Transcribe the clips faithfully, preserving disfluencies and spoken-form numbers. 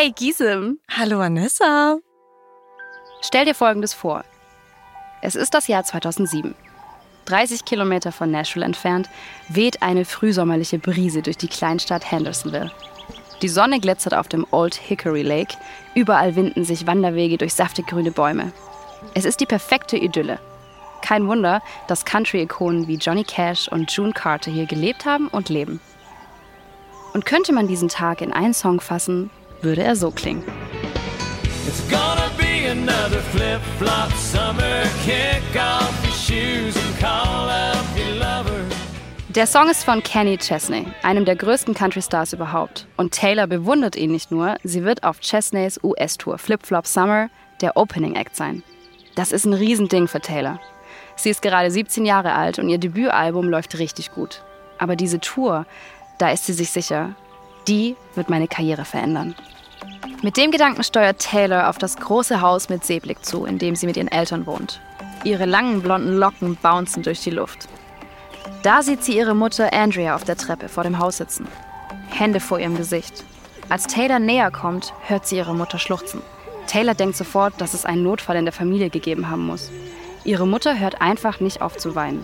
Hey Gisem. Hallo Vanessa. Stell dir Folgendes vor. Es ist das Jahr zweitausendsieben. dreißig Kilometer von Nashville entfernt weht eine frühsommerliche Brise durch die Kleinstadt Hendersonville. Die Sonne glitzert auf dem Old Hickory Lake. Überall winden sich Wanderwege durch saftig grüne Bäume. Es ist die perfekte Idylle. Kein Wunder, dass Country-Ikonen wie Johnny Cash und June Carter hier gelebt haben und leben. Und könnte man diesen Tag in einen Song fassen, würde er so klingen. It's gonna be another flip-flop summer. Kick off your shoes and call up your lover. Der Song ist von Kenny Chesney, einem der größten Country-Stars überhaupt. Und Taylor bewundert ihn nicht nur, sie wird auf Chesneys U S-Tour Flip-Flop Summer der Opening-Act sein. Das ist ein Riesending für Taylor. Sie ist gerade siebzehn Jahre alt und ihr Debütalbum läuft richtig gut. Aber diese Tour, da ist sie sich sicher, die wird meine Karriere verändern. Mit dem Gedanken steuert Taylor auf das große Haus mit Seeblick zu, in dem sie mit ihren Eltern wohnt. Ihre langen blonden Locken bouncen durch die Luft. Da sieht sie ihre Mutter Andrea auf der Treppe vor dem Haus sitzen. Hände vor ihrem Gesicht. Als Taylor näher kommt, hört sie ihre Mutter schluchzen. Taylor denkt sofort, dass es einen Notfall in der Familie gegeben haben muss. Ihre Mutter hört einfach nicht auf zu weinen.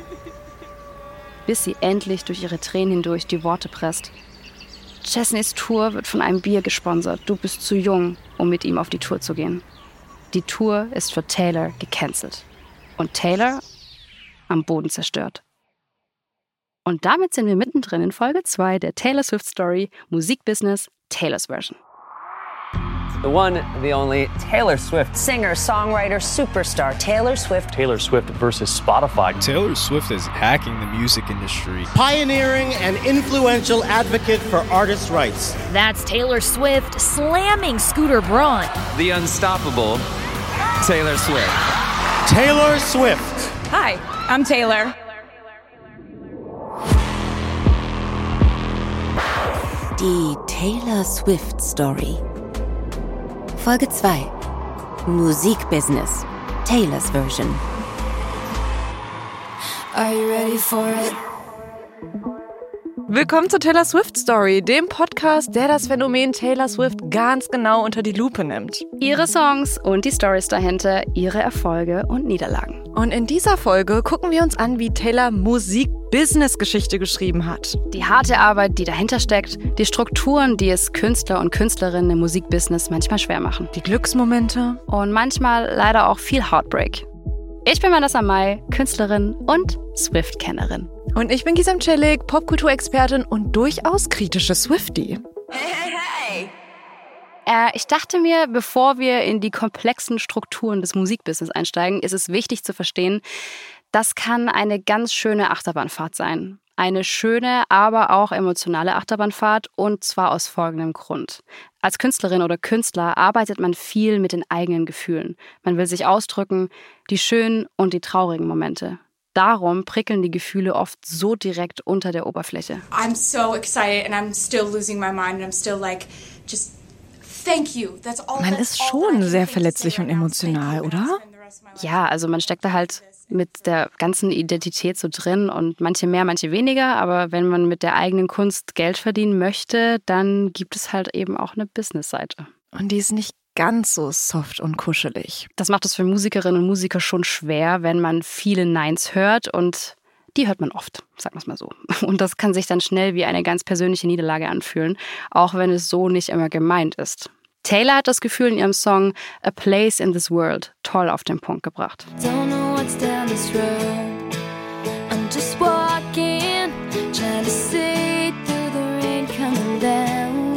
Bis sie endlich durch ihre Tränen hindurch die Worte presst. Chesneys Tour wird von einem Bier gesponsert. Du bist zu jung, um mit ihm auf die Tour zu gehen. Die Tour ist für Taylor gecancelt. Und Taylor am Boden zerstört. Und damit sind wir mittendrin in Folge zwei der Taylor Swift Story Musikbusiness Taylor's Version. The one, the only, Taylor Swift. Singer, songwriter, superstar, Taylor Swift. Taylor Swift versus Spotify. Taylor Swift is hacking the music industry. Pioneering and influential advocate for artists' rights. That's Taylor Swift slamming Scooter Braun. The unstoppable Taylor Swift. Taylor Swift. Hi, I'm Taylor. Die Taylor Swift Story. Folge zwei. Musikbusiness. Taylor's Version. Are you ready for it? Willkommen zur Taylor Swift Story, dem Podcast, der das Phänomen Taylor Swift ganz genau unter die Lupe nimmt. Ihre Songs und die Stories dahinter, ihre Erfolge und Niederlagen. Und in dieser Folge gucken wir uns an, wie Taylor Musik-Business-Geschichte geschrieben hat. Die harte Arbeit, die dahinter steckt, die Strukturen, die es Künstler und Künstlerinnen im Musikbusiness manchmal schwer machen. Die Glücksmomente. Und manchmal leider auch viel Heartbreak. Ich bin Vanessa Mai, Künstlerin und Swift-Kennerin. Und ich bin Gisem Celik, Popkulturexpertin und durchaus kritische Swiftie. Hey, hey, hey! Äh, ich dachte mir, bevor wir in die komplexen Strukturen des Musikbusiness einsteigen, ist es wichtig zu verstehen, das kann eine ganz schöne Achterbahnfahrt sein. Eine schöne, aber auch emotionale Achterbahnfahrt, und zwar aus folgendem Grund. Als Künstlerin oder Künstler arbeitet man viel mit den eigenen Gefühlen. Man will sich ausdrücken, die schönen und die traurigen Momente. Darum prickeln die Gefühle oft so direkt unter der Oberfläche. I'm so excited and I'm still losing my mind and I'm still like, just thank you. That's all. Man ist schon sehr verletzlich und emotional, oder? Ja, also man steckt da halt mit der ganzen Identität so drin und manche mehr, manche weniger. Aber wenn man mit der eigenen Kunst Geld verdienen möchte, dann gibt es halt eben auch eine Business-Seite. Und die ist nicht ganz so soft und kuschelig. Das macht es für Musikerinnen und Musiker schon schwer, wenn man viele Neins hört, und die hört man oft, sagen wir es mal so. Und das kann sich dann schnell wie eine ganz persönliche Niederlage anfühlen, auch wenn es so nicht immer gemeint ist. Taylor hat das Gefühl in ihrem Song A Place in This World toll auf den Punkt gebracht. Don't know what's down this road. I'm just walking, trying to see through the rain coming down.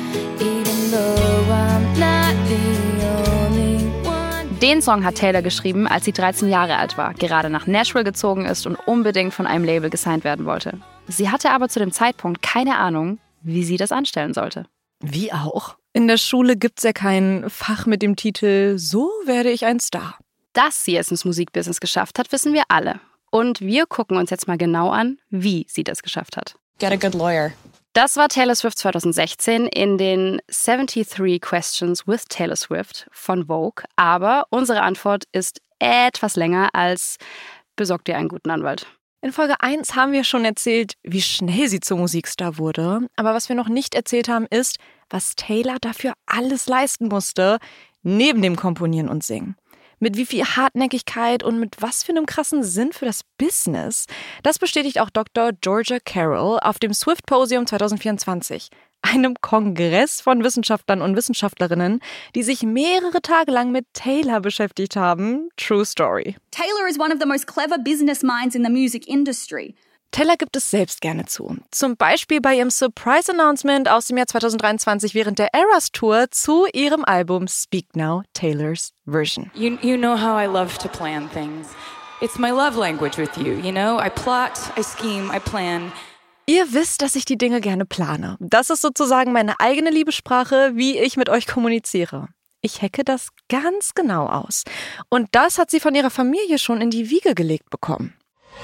Even though I'm not the only one. Den Song hat Taylor geschrieben, als sie dreizehn Jahre alt war, gerade nach Nashville gezogen ist und unbedingt von einem Label gesigned werden wollte. Sie hatte aber zu dem Zeitpunkt keine Ahnung, wie sie das anstellen sollte. Wie auch? In der Schule gibt's ja kein Fach mit dem Titel "So werde ich ein Star". Dass sie es ins Musikbusiness geschafft hat, wissen wir alle. Und wir gucken uns jetzt mal genau an, wie sie das geschafft hat. Get a good lawyer. Das war Taylor Swift zweitausendsechzehn in den seventy-three Questions with Taylor Swift von Vogue. Aber unsere Antwort ist etwas länger als "Besorg dir einen guten Anwalt". In Folge eins haben wir schon erzählt, wie schnell sie zum Musikstar wurde. Aber was wir noch nicht erzählt haben, ist, was Taylor dafür alles leisten musste, neben dem Komponieren und Singen. Mit wie viel Hartnäckigkeit und mit was für einem krassen Sinn für das Business. Das bestätigt auch Doktor Georgia Carroll auf dem Swift-Posium zwanzig vierundzwanzig, einem Kongress von Wissenschaftlern und Wissenschaftlerinnen, die sich mehrere Tage lang mit Taylor beschäftigt haben. True story. Taylor is one of the most clever business minds in the music industry. Taylor gibt es selbst gerne zu. Zum Beispiel bei ihrem Surprise-Announcement aus dem Jahr zwanzig dreiundzwanzig während der Eras Tour zu ihrem Album Speak Now, Taylor's Version. You, you know how I love to plan things. It's my love language with you, you know? I plot, I scheme, I plan. Ihr wisst, dass ich die Dinge gerne plane. Das ist sozusagen meine eigene Liebessprache, wie ich mit euch kommuniziere. Ich hacke das ganz genau aus. Und das hat sie von ihrer Familie schon in die Wiege gelegt bekommen.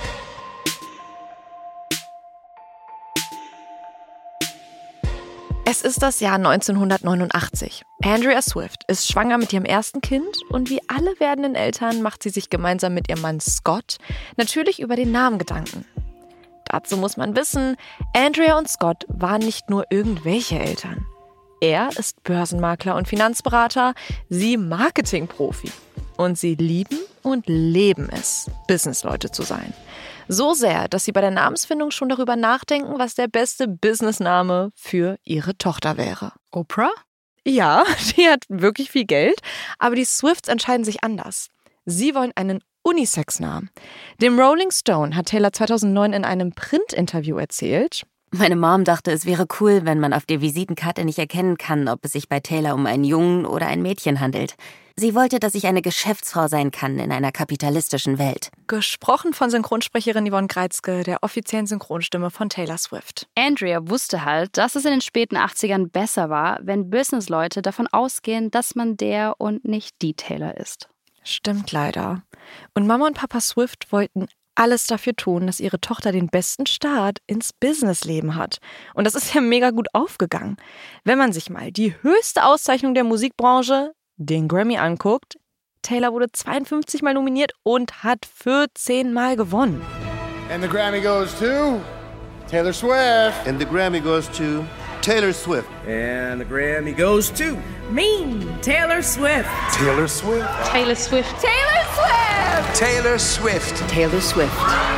Es ist das Jahr neunzehnhundertneunundachtzig. Andrea Swift ist schwanger mit ihrem ersten Kind und wie alle werdenden Eltern macht sie sich gemeinsam mit ihrem Mann Scott natürlich über den Namen Gedanken. Dazu muss man wissen, Andrea und Scott waren nicht nur irgendwelche Eltern. Er ist Börsenmakler und Finanzberater, sie Marketingprofi. Und sie lieben und leben es, Businessleute zu sein. So sehr, dass sie bei der Namensfindung schon darüber nachdenken, was der beste Businessname für ihre Tochter wäre. Oprah? Ja, die hat wirklich viel Geld, aber die Swifts entscheiden sich anders. Sie wollen einen Unisex-Namen. Dem Rolling Stone hat Taylor zweitausendneun in einem Print-Interview erzählt: Meine Mom dachte, es wäre cool, wenn man auf der Visitenkarte nicht erkennen kann, ob es sich bei Taylor um einen Jungen oder ein Mädchen handelt. Sie wollte, dass ich eine Geschäftsfrau sein kann in einer kapitalistischen Welt. Gesprochen von Synchronsprecherin Yvonne Greizke, der offiziellen Synchronstimme von Taylor Swift. Andrea wusste halt, dass es in den späten achtzigern besser war, wenn Businessleute davon ausgehen, dass man der und nicht die Taylor ist. Stimmt leider. Und Mama und Papa Swift wollten alles dafür tun, dass ihre Tochter den besten Start ins Businessleben hat. Und das ist ja mega gut aufgegangen. Wenn man sich mal die höchste Auszeichnung der Musikbranche, den Grammy, anguckt, Taylor wurde zweiundfünfzig Mal nominiert und hat vierzehn Mal gewonnen. And the Grammy goes to Taylor Swift. And the Grammy goes to Taylor Swift. And the Grammy goes to me, Taylor Swift. Taylor Swift. Taylor Swift. Taylor Swift! Taylor Swift. Taylor Swift.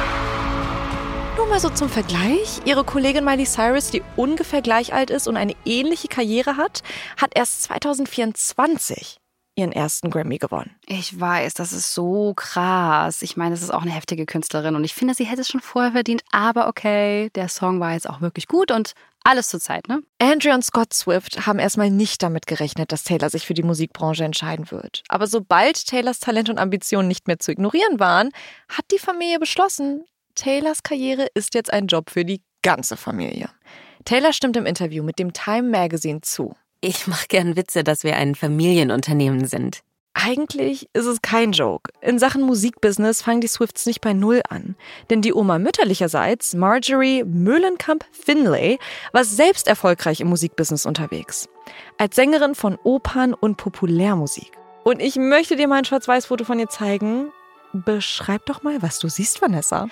Nur mal so zum Vergleich. Ihre Kollegin Miley Cyrus, die ungefähr gleich alt ist und eine ähnliche Karriere hat, hat erst zweitausendvierundzwanzig ihren ersten Grammy gewonnen. Ich weiß, das ist so krass. Ich meine, es ist auch eine heftige Künstlerin und ich finde, sie hätte es schon vorher verdient. Aber okay, der Song war jetzt auch wirklich gut und alles zur Zeit, ne? Andrea und Scott Swift haben erstmal nicht damit gerechnet, dass Taylor sich für die Musikbranche entscheiden wird. Aber sobald Taylors Talent und Ambitionen nicht mehr zu ignorieren waren, hat die Familie beschlossen, Taylors Karriere ist jetzt ein Job für die ganze Familie. Taylor stimmt im Interview mit dem Time Magazine zu. Ich mache gern Witze, dass wir ein Familienunternehmen sind. Eigentlich ist es kein Joke. In Sachen Musikbusiness fangen die Swifts nicht bei Null an. Denn die Oma mütterlicherseits, Marjorie Meulenkamp-Finlay, war selbst erfolgreich im Musikbusiness unterwegs. Als Sängerin von Opern und Populärmusik. Und ich möchte dir mal ein Schwarz-Weiß-Foto von ihr zeigen. Beschreib doch mal, was du siehst, Vanessa.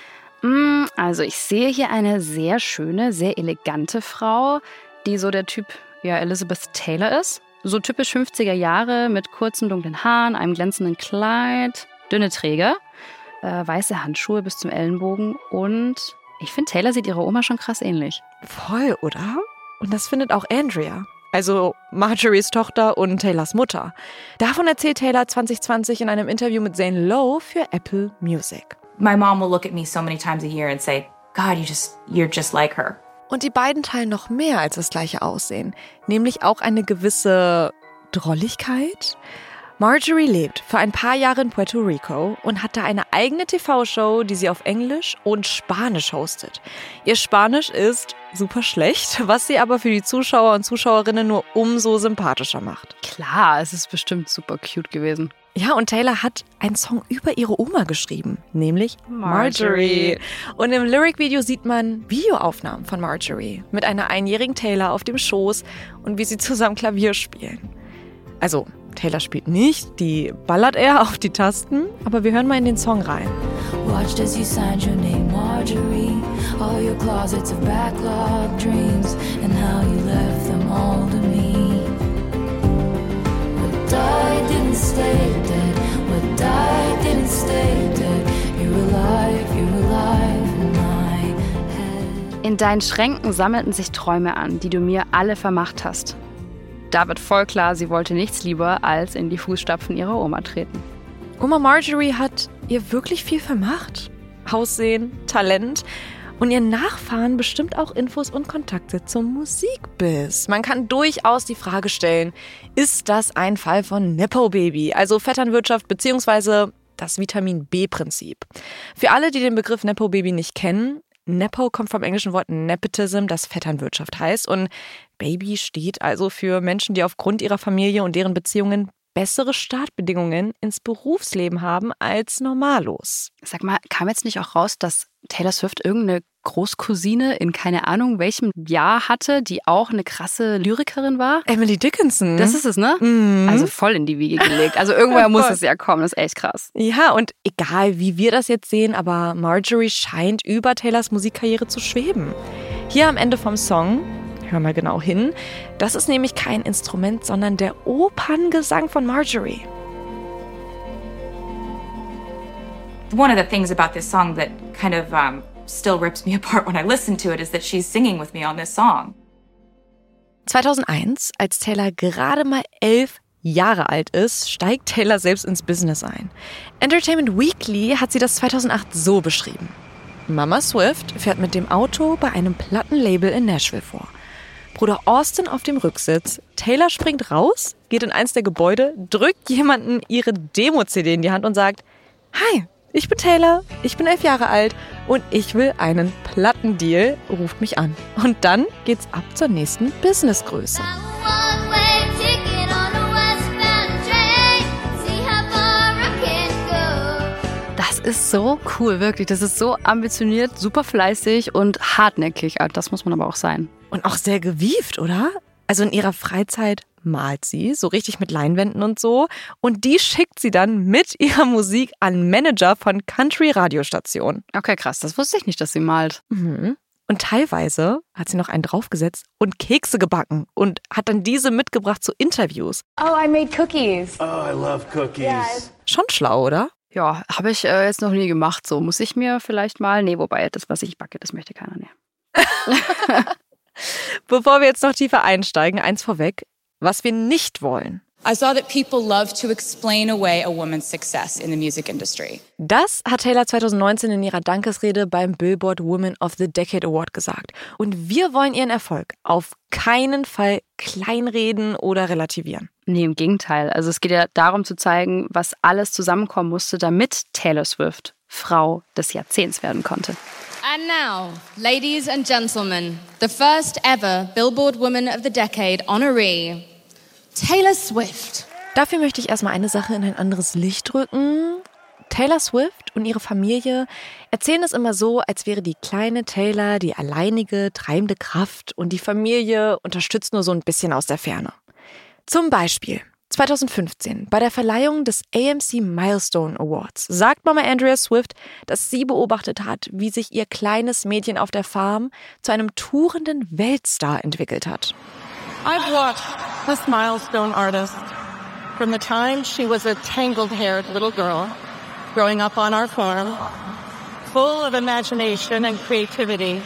Also ich sehe hier eine sehr schöne, sehr elegante Frau, die so der Typ, ja, Elizabeth Taylor ist. So typisch fünfziger Jahre mit kurzen dunklen Haaren, einem glänzenden Kleid, dünne Träger, äh, weiße Handschuhe bis zum Ellenbogen und ich finde, Taylor sieht ihrer Oma schon krass ähnlich. Voll, oder? Und das findet auch Andrea. Also Marjories Tochter und Taylors Mutter. Davon erzählt Taylor zwanzig zwanzig in einem Interview mit Zane Lowe für Apple Music. My mom will look at me so many times a year and say, God, you just, you're just like her. Und die beiden teilen noch mehr als das gleiche Aussehen, nämlich auch eine gewisse Drolligkeit. Marjorie lebt für ein paar Jahre in Puerto Rico und hat da eine eigene T V-Show, die sie auf Englisch und Spanisch hostet. Ihr Spanisch ist super schlecht, was sie aber für die Zuschauer und Zuschauerinnen nur umso sympathischer macht. Klar, es ist bestimmt super cute gewesen. Ja, und Taylor hat einen Song über ihre Oma geschrieben, nämlich Marjorie. Und im Lyric-Video sieht man Videoaufnahmen von Marjorie mit einer einjährigen Taylor auf dem Schoß und wie sie zusammen Klavier spielen. Also, Taylor spielt nicht, die ballert eher auf die Tasten, aber wir hören mal in den Song rein. Watched as you signed your name, Marjorie. All your closets of backlog dreams and how you left them all to me. deinen Schränken sammelten sich Träume an, die du mir alle vermacht hast. Da wird voll klar, sie wollte nichts lieber, als in die Fußstapfen ihrer Oma treten. Oma Marjorie hat ihr wirklich viel vermacht. Aussehen, Talent und ihren Nachfahren bestimmt auch Infos und Kontakte zum Musikbiz. Man kann durchaus die Frage stellen, ist das ein Fall von Nepo-Baby, also Vetternwirtschaft bzw. das Vitamin-B-Prinzip? Für alle, die den Begriff Nepo-Baby nicht kennen, Nepo kommt vom englischen Wort Nepotism, das Vetternwirtschaft heißt. Und Baby steht also für Menschen, die aufgrund ihrer Familie und deren Beziehungen bessere Startbedingungen ins Berufsleben haben als normallos. Sag mal, kam jetzt nicht auch raus, dass Taylor Swift irgendeine Großcousine in keine Ahnung welchem Jahr hatte, die auch eine krasse Lyrikerin war? Emily Dickinson. Das ist es, ne? Mhm. Also voll in die Wiege gelegt. Also irgendwoher muss es ja kommen, das ist echt krass. Ja, und egal wie wir das jetzt sehen, aber Marjorie scheint über Taylors Musikkarriere zu schweben. Hier am Ende vom Song, hör mal genau hin, das ist nämlich kein Instrument, sondern der Operngesang von Marjorie. One of the things about this song that kind of um, still rips me apart when I listen to it is that she's singing with me on this song. zweitausendeins, als Taylor gerade mal elf Jahre alt ist, steigt Taylor selbst ins Business ein. Entertainment Weekly hat sie das zweitausendacht so beschrieben. Mama Swift fährt mit dem Auto bei einem Plattenlabel in Nashville vor. Bruder Austin auf dem Rücksitz. Taylor springt raus, geht in eins der Gebäude, drückt jemanden ihre Demo-C D in die Hand und sagt: Hi, ich bin Taylor, ich bin elf Jahre alt und ich will einen Plattendeal, ruft mich an. Und dann geht's ab zur nächsten Businessgröße. Das ist so cool, wirklich. Das ist so ambitioniert, super fleißig und hartnäckig. Das muss man aber auch sein. Und auch sehr gewieft, oder? Also in ihrer Freizeit malt sie, so richtig mit Leinwänden und so. Und die schickt sie dann mit ihrer Musik an Manager von Country-Radiostationen. Okay, krass. Das wusste ich nicht, dass sie malt. Mhm. Und teilweise hat sie noch einen draufgesetzt und Kekse gebacken und hat dann diese mitgebracht zu Interviews. Oh, I made cookies. Oh, I love cookies. Yes. Schon schlau, oder? Ja, habe ich äh, jetzt noch nie gemacht. So muss ich mir vielleicht mal... Nee, wobei, das, was ich backe, das möchte keiner mehr. Bevor wir jetzt noch tiefer einsteigen, eins vorweg, was wir nicht wollen. I saw that people love to explain away a woman's success in the music industry. Das hat Taylor zweitausendneunzehn in ihrer Dankesrede beim Billboard Woman of the Decade Award gesagt. Und wir wollen ihren Erfolg auf keinen Fall kleinreden oder relativieren. Nee, im Gegenteil. Also es geht ja darum zu zeigen, was alles zusammenkommen musste, damit Taylor Swift Frau des Jahrzehnts werden konnte. And now, ladies and gentlemen, the first ever Billboard Woman of the Decade honoree, Taylor Swift. Dafür möchte ich erstmal eine Sache in ein anderes Licht rücken. Taylor Swift und ihre Familie erzählen es immer so, als wäre die kleine Taylor die alleinige, treibende Kraft und die Familie unterstützt nur so ein bisschen aus der Ferne. Zum Beispiel zweitausendfünfzehn bei der Verleihung des A M C Milestone Awards sagt Mama Andrea Swift, dass sie beobachtet hat, wie sich ihr kleines Mädchen auf der Farm zu einem tourenden Weltstar entwickelt hat. I've watched this milestone artist from the time she was a tangled-haired little girl growing up on our farm, full of imagination and creativity,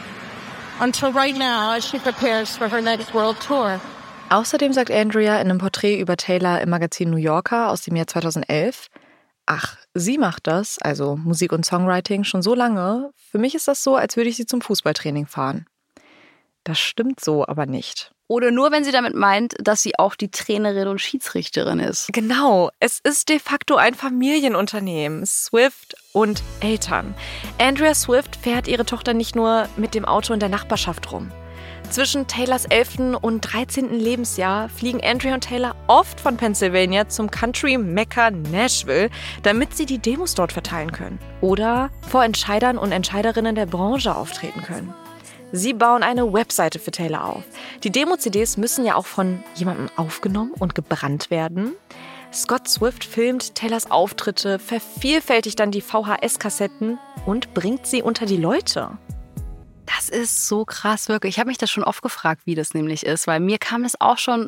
until right now as she prepares for her next world tour. Außerdem sagt Andrea in einem Porträt über Taylor im Magazin New Yorker aus dem Jahr zweitausendelf, ach, sie macht das, also Musik und Songwriting, schon so lange. Für mich ist das so, als würde ich sie zum Fußballtraining fahren. Das stimmt so aber nicht. Oder nur, wenn sie damit meint, dass sie auch die Trainerin und Schiedsrichterin ist. Genau, es ist de facto ein Familienunternehmen, Swift und Eltern. Andrea Swift fährt ihre Tochter nicht nur mit dem Auto in der Nachbarschaft rum. Zwischen Taylors elften und dreizehnten Lebensjahr fliegen Andrea und Taylor oft von Pennsylvania zum Country-Mekka Nashville, damit sie die Demos dort verteilen können. Oder vor Entscheidern und Entscheiderinnen der Branche auftreten können. Sie bauen eine Webseite für Taylor auf. Die Demo-C Ds müssen ja auch von jemandem aufgenommen und gebrannt werden. Scott Swift filmt Taylors Auftritte, vervielfältigt dann die V H S-Kassetten und bringt sie unter die Leute. Das ist so krass, wirklich. Ich habe mich das schon oft gefragt, wie das nämlich ist, weil mir kam es auch schon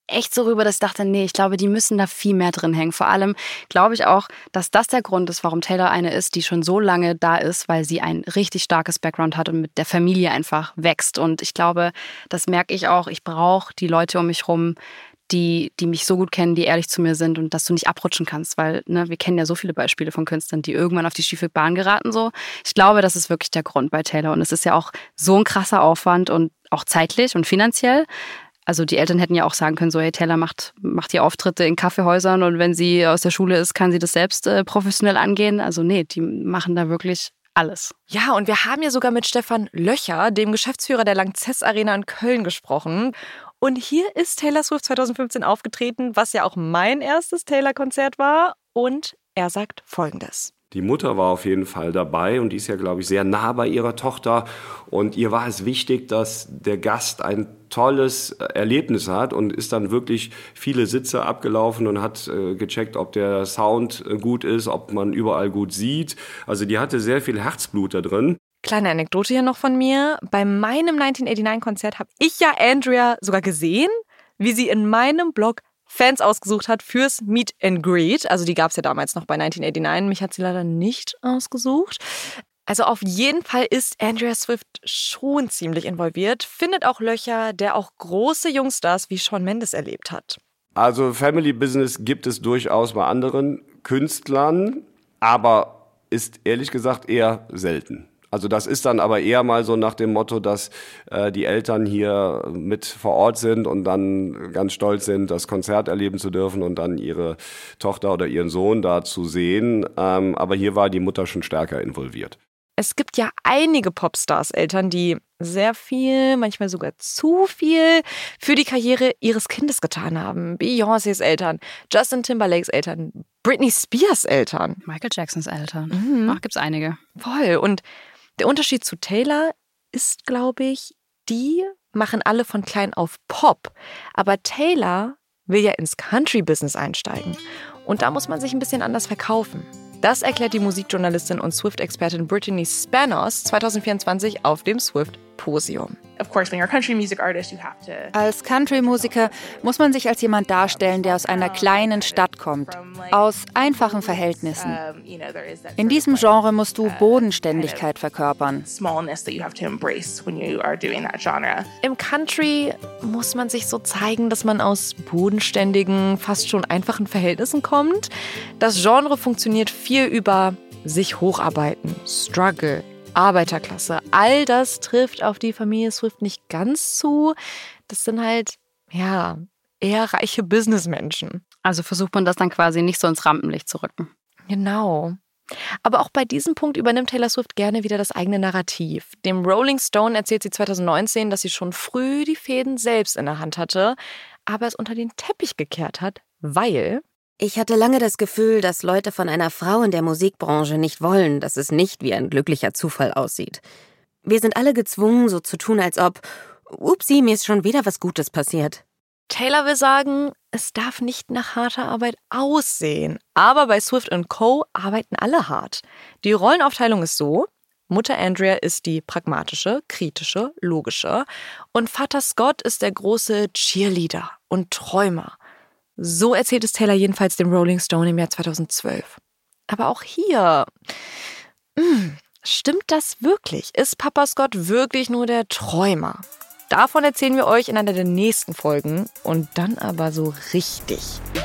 echt so rüber, dass ich dachte, nee, ich glaube, die müssen da viel mehr drin hängen. Vor allem glaube ich auch, dass das der Grund ist, warum Taylor eine ist, die schon so lange da ist, weil sie ein richtig starkes Background hat und mit der Familie einfach wächst. Und ich glaube, das merke ich auch, ich brauche die Leute um mich rum, die, die mich so gut kennen, die ehrlich zu mir sind und dass du nicht abrutschen kannst, weil ne, wir kennen ja so viele Beispiele von Künstlern, die irgendwann auf die schiefe Bahn geraten. So. Ich glaube, das ist wirklich der Grund bei Taylor und es ist ja auch so ein krasser Aufwand und auch zeitlich und finanziell. Also die Eltern hätten ja auch sagen können, so hey, Taylor macht, macht die Auftritte in Kaffeehäusern und wenn sie aus der Schule ist, kann sie das selbst äh, professionell angehen. Also nee, die machen da wirklich alles. Ja, und wir haben ja sogar mit Stefan Löcher, dem Geschäftsführer der Lanxess Arena in Köln, gesprochen. Und hier ist Taylor Swift zwanzig fünfzehn aufgetreten, was ja auch mein erstes Taylor-Konzert war. Und er sagt Folgendes. Die Mutter war auf jeden Fall dabei und die ist ja, glaube ich, sehr nah bei ihrer Tochter. Und ihr war es wichtig, dass der Gast ein tolles Erlebnis hat und ist dann wirklich viele Sitze abgelaufen und hat äh, gecheckt, ob der Sound äh, gut ist, ob man überall gut sieht. Also die hatte sehr viel Herzblut da drin. Kleine Anekdote hier noch von mir. Bei meinem neunzehnhundertneunundachtzig-Konzert habe ich ja Andrea sogar gesehen, wie sie in meinem Blog Fans ausgesucht hat fürs Meet and Greet. Also die gab es ja damals noch bei neunzehnhundertneunundachtzig. Mich hat sie leider nicht ausgesucht. Also auf jeden Fall ist Andrea Swift schon ziemlich involviert. Findet auch Löcher, der auch große Jungstars wie Shawn Mendes erlebt hat. Also Family Business gibt es durchaus bei anderen Künstlern, aber ist ehrlich gesagt eher selten. Also das ist dann aber eher mal so nach dem Motto, dass äh, die Eltern hier mit vor Ort sind und dann ganz stolz sind, das Konzert erleben zu dürfen und dann ihre Tochter oder ihren Sohn da zu sehen. Ähm, aber hier war die Mutter schon stärker involviert. Es gibt ja einige Popstars-Eltern, die sehr viel, manchmal sogar zu viel für die Karriere ihres Kindes getan haben. Beyoncés Eltern, Justin Timberlakes Eltern, Britney Spears Eltern. Michael Jacksons Eltern. Mhm. Ach, gibt's einige. Voll. Und der Unterschied zu Taylor ist, glaube ich, die machen alle von klein auf Pop. Aber Taylor will ja ins Country-Business einsteigen. Und da muss man sich ein bisschen anders verkaufen. Das erklärt die Musikjournalistin und Swift-Expertin Brittany Spanos zwanzig vierundzwanzig auf dem Swift-Posium. Als Country-Musiker muss man sich als jemand darstellen, der aus einer kleinen Stadt kommt, aus einfachen Verhältnissen. In diesem Genre musst du Bodenständigkeit verkörpern. Im Country muss man sich so zeigen, dass man aus bodenständigen, fast schon einfachen Verhältnissen kommt. Das Genre funktioniert viel über sich hocharbeiten, Struggle, Arbeiterklasse. All das trifft auf die Familie Swift nicht ganz zu. Das sind halt, ja, eher reiche Businessmenschen. Also versucht man das dann quasi nicht so ins Rampenlicht zu rücken. Genau. Aber auch bei diesem Punkt übernimmt Taylor Swift gerne wieder das eigene Narrativ. Dem Rolling Stone erzählt sie zwanzig neunzehn, dass sie schon früh die Fäden selbst in der Hand hatte, aber es unter den Teppich gekehrt hat, weil... Ich hatte lange das Gefühl, dass Leute von einer Frau in der Musikbranche nicht wollen, dass es nicht wie ein glücklicher Zufall aussieht. Wir sind alle gezwungen, so zu tun, als ob, upsie, mir ist schon wieder was Gutes passiert. Taylor will sagen, es darf nicht nach harter Arbeit aussehen. Aber bei Swift und Co. arbeiten alle hart. Die Rollenaufteilung ist so: Mutter Andrea ist die pragmatische, kritische, logische und Vater Scott ist der große Cheerleader und Träumer. So erzählt es Taylor jedenfalls dem Rolling Stone im Jahr zweitausendzwölf. Aber auch hier, mh, stimmt das wirklich? Ist Papa Scott wirklich nur der Träumer? Davon erzählen wir euch in einer der nächsten Folgen und dann aber so richtig.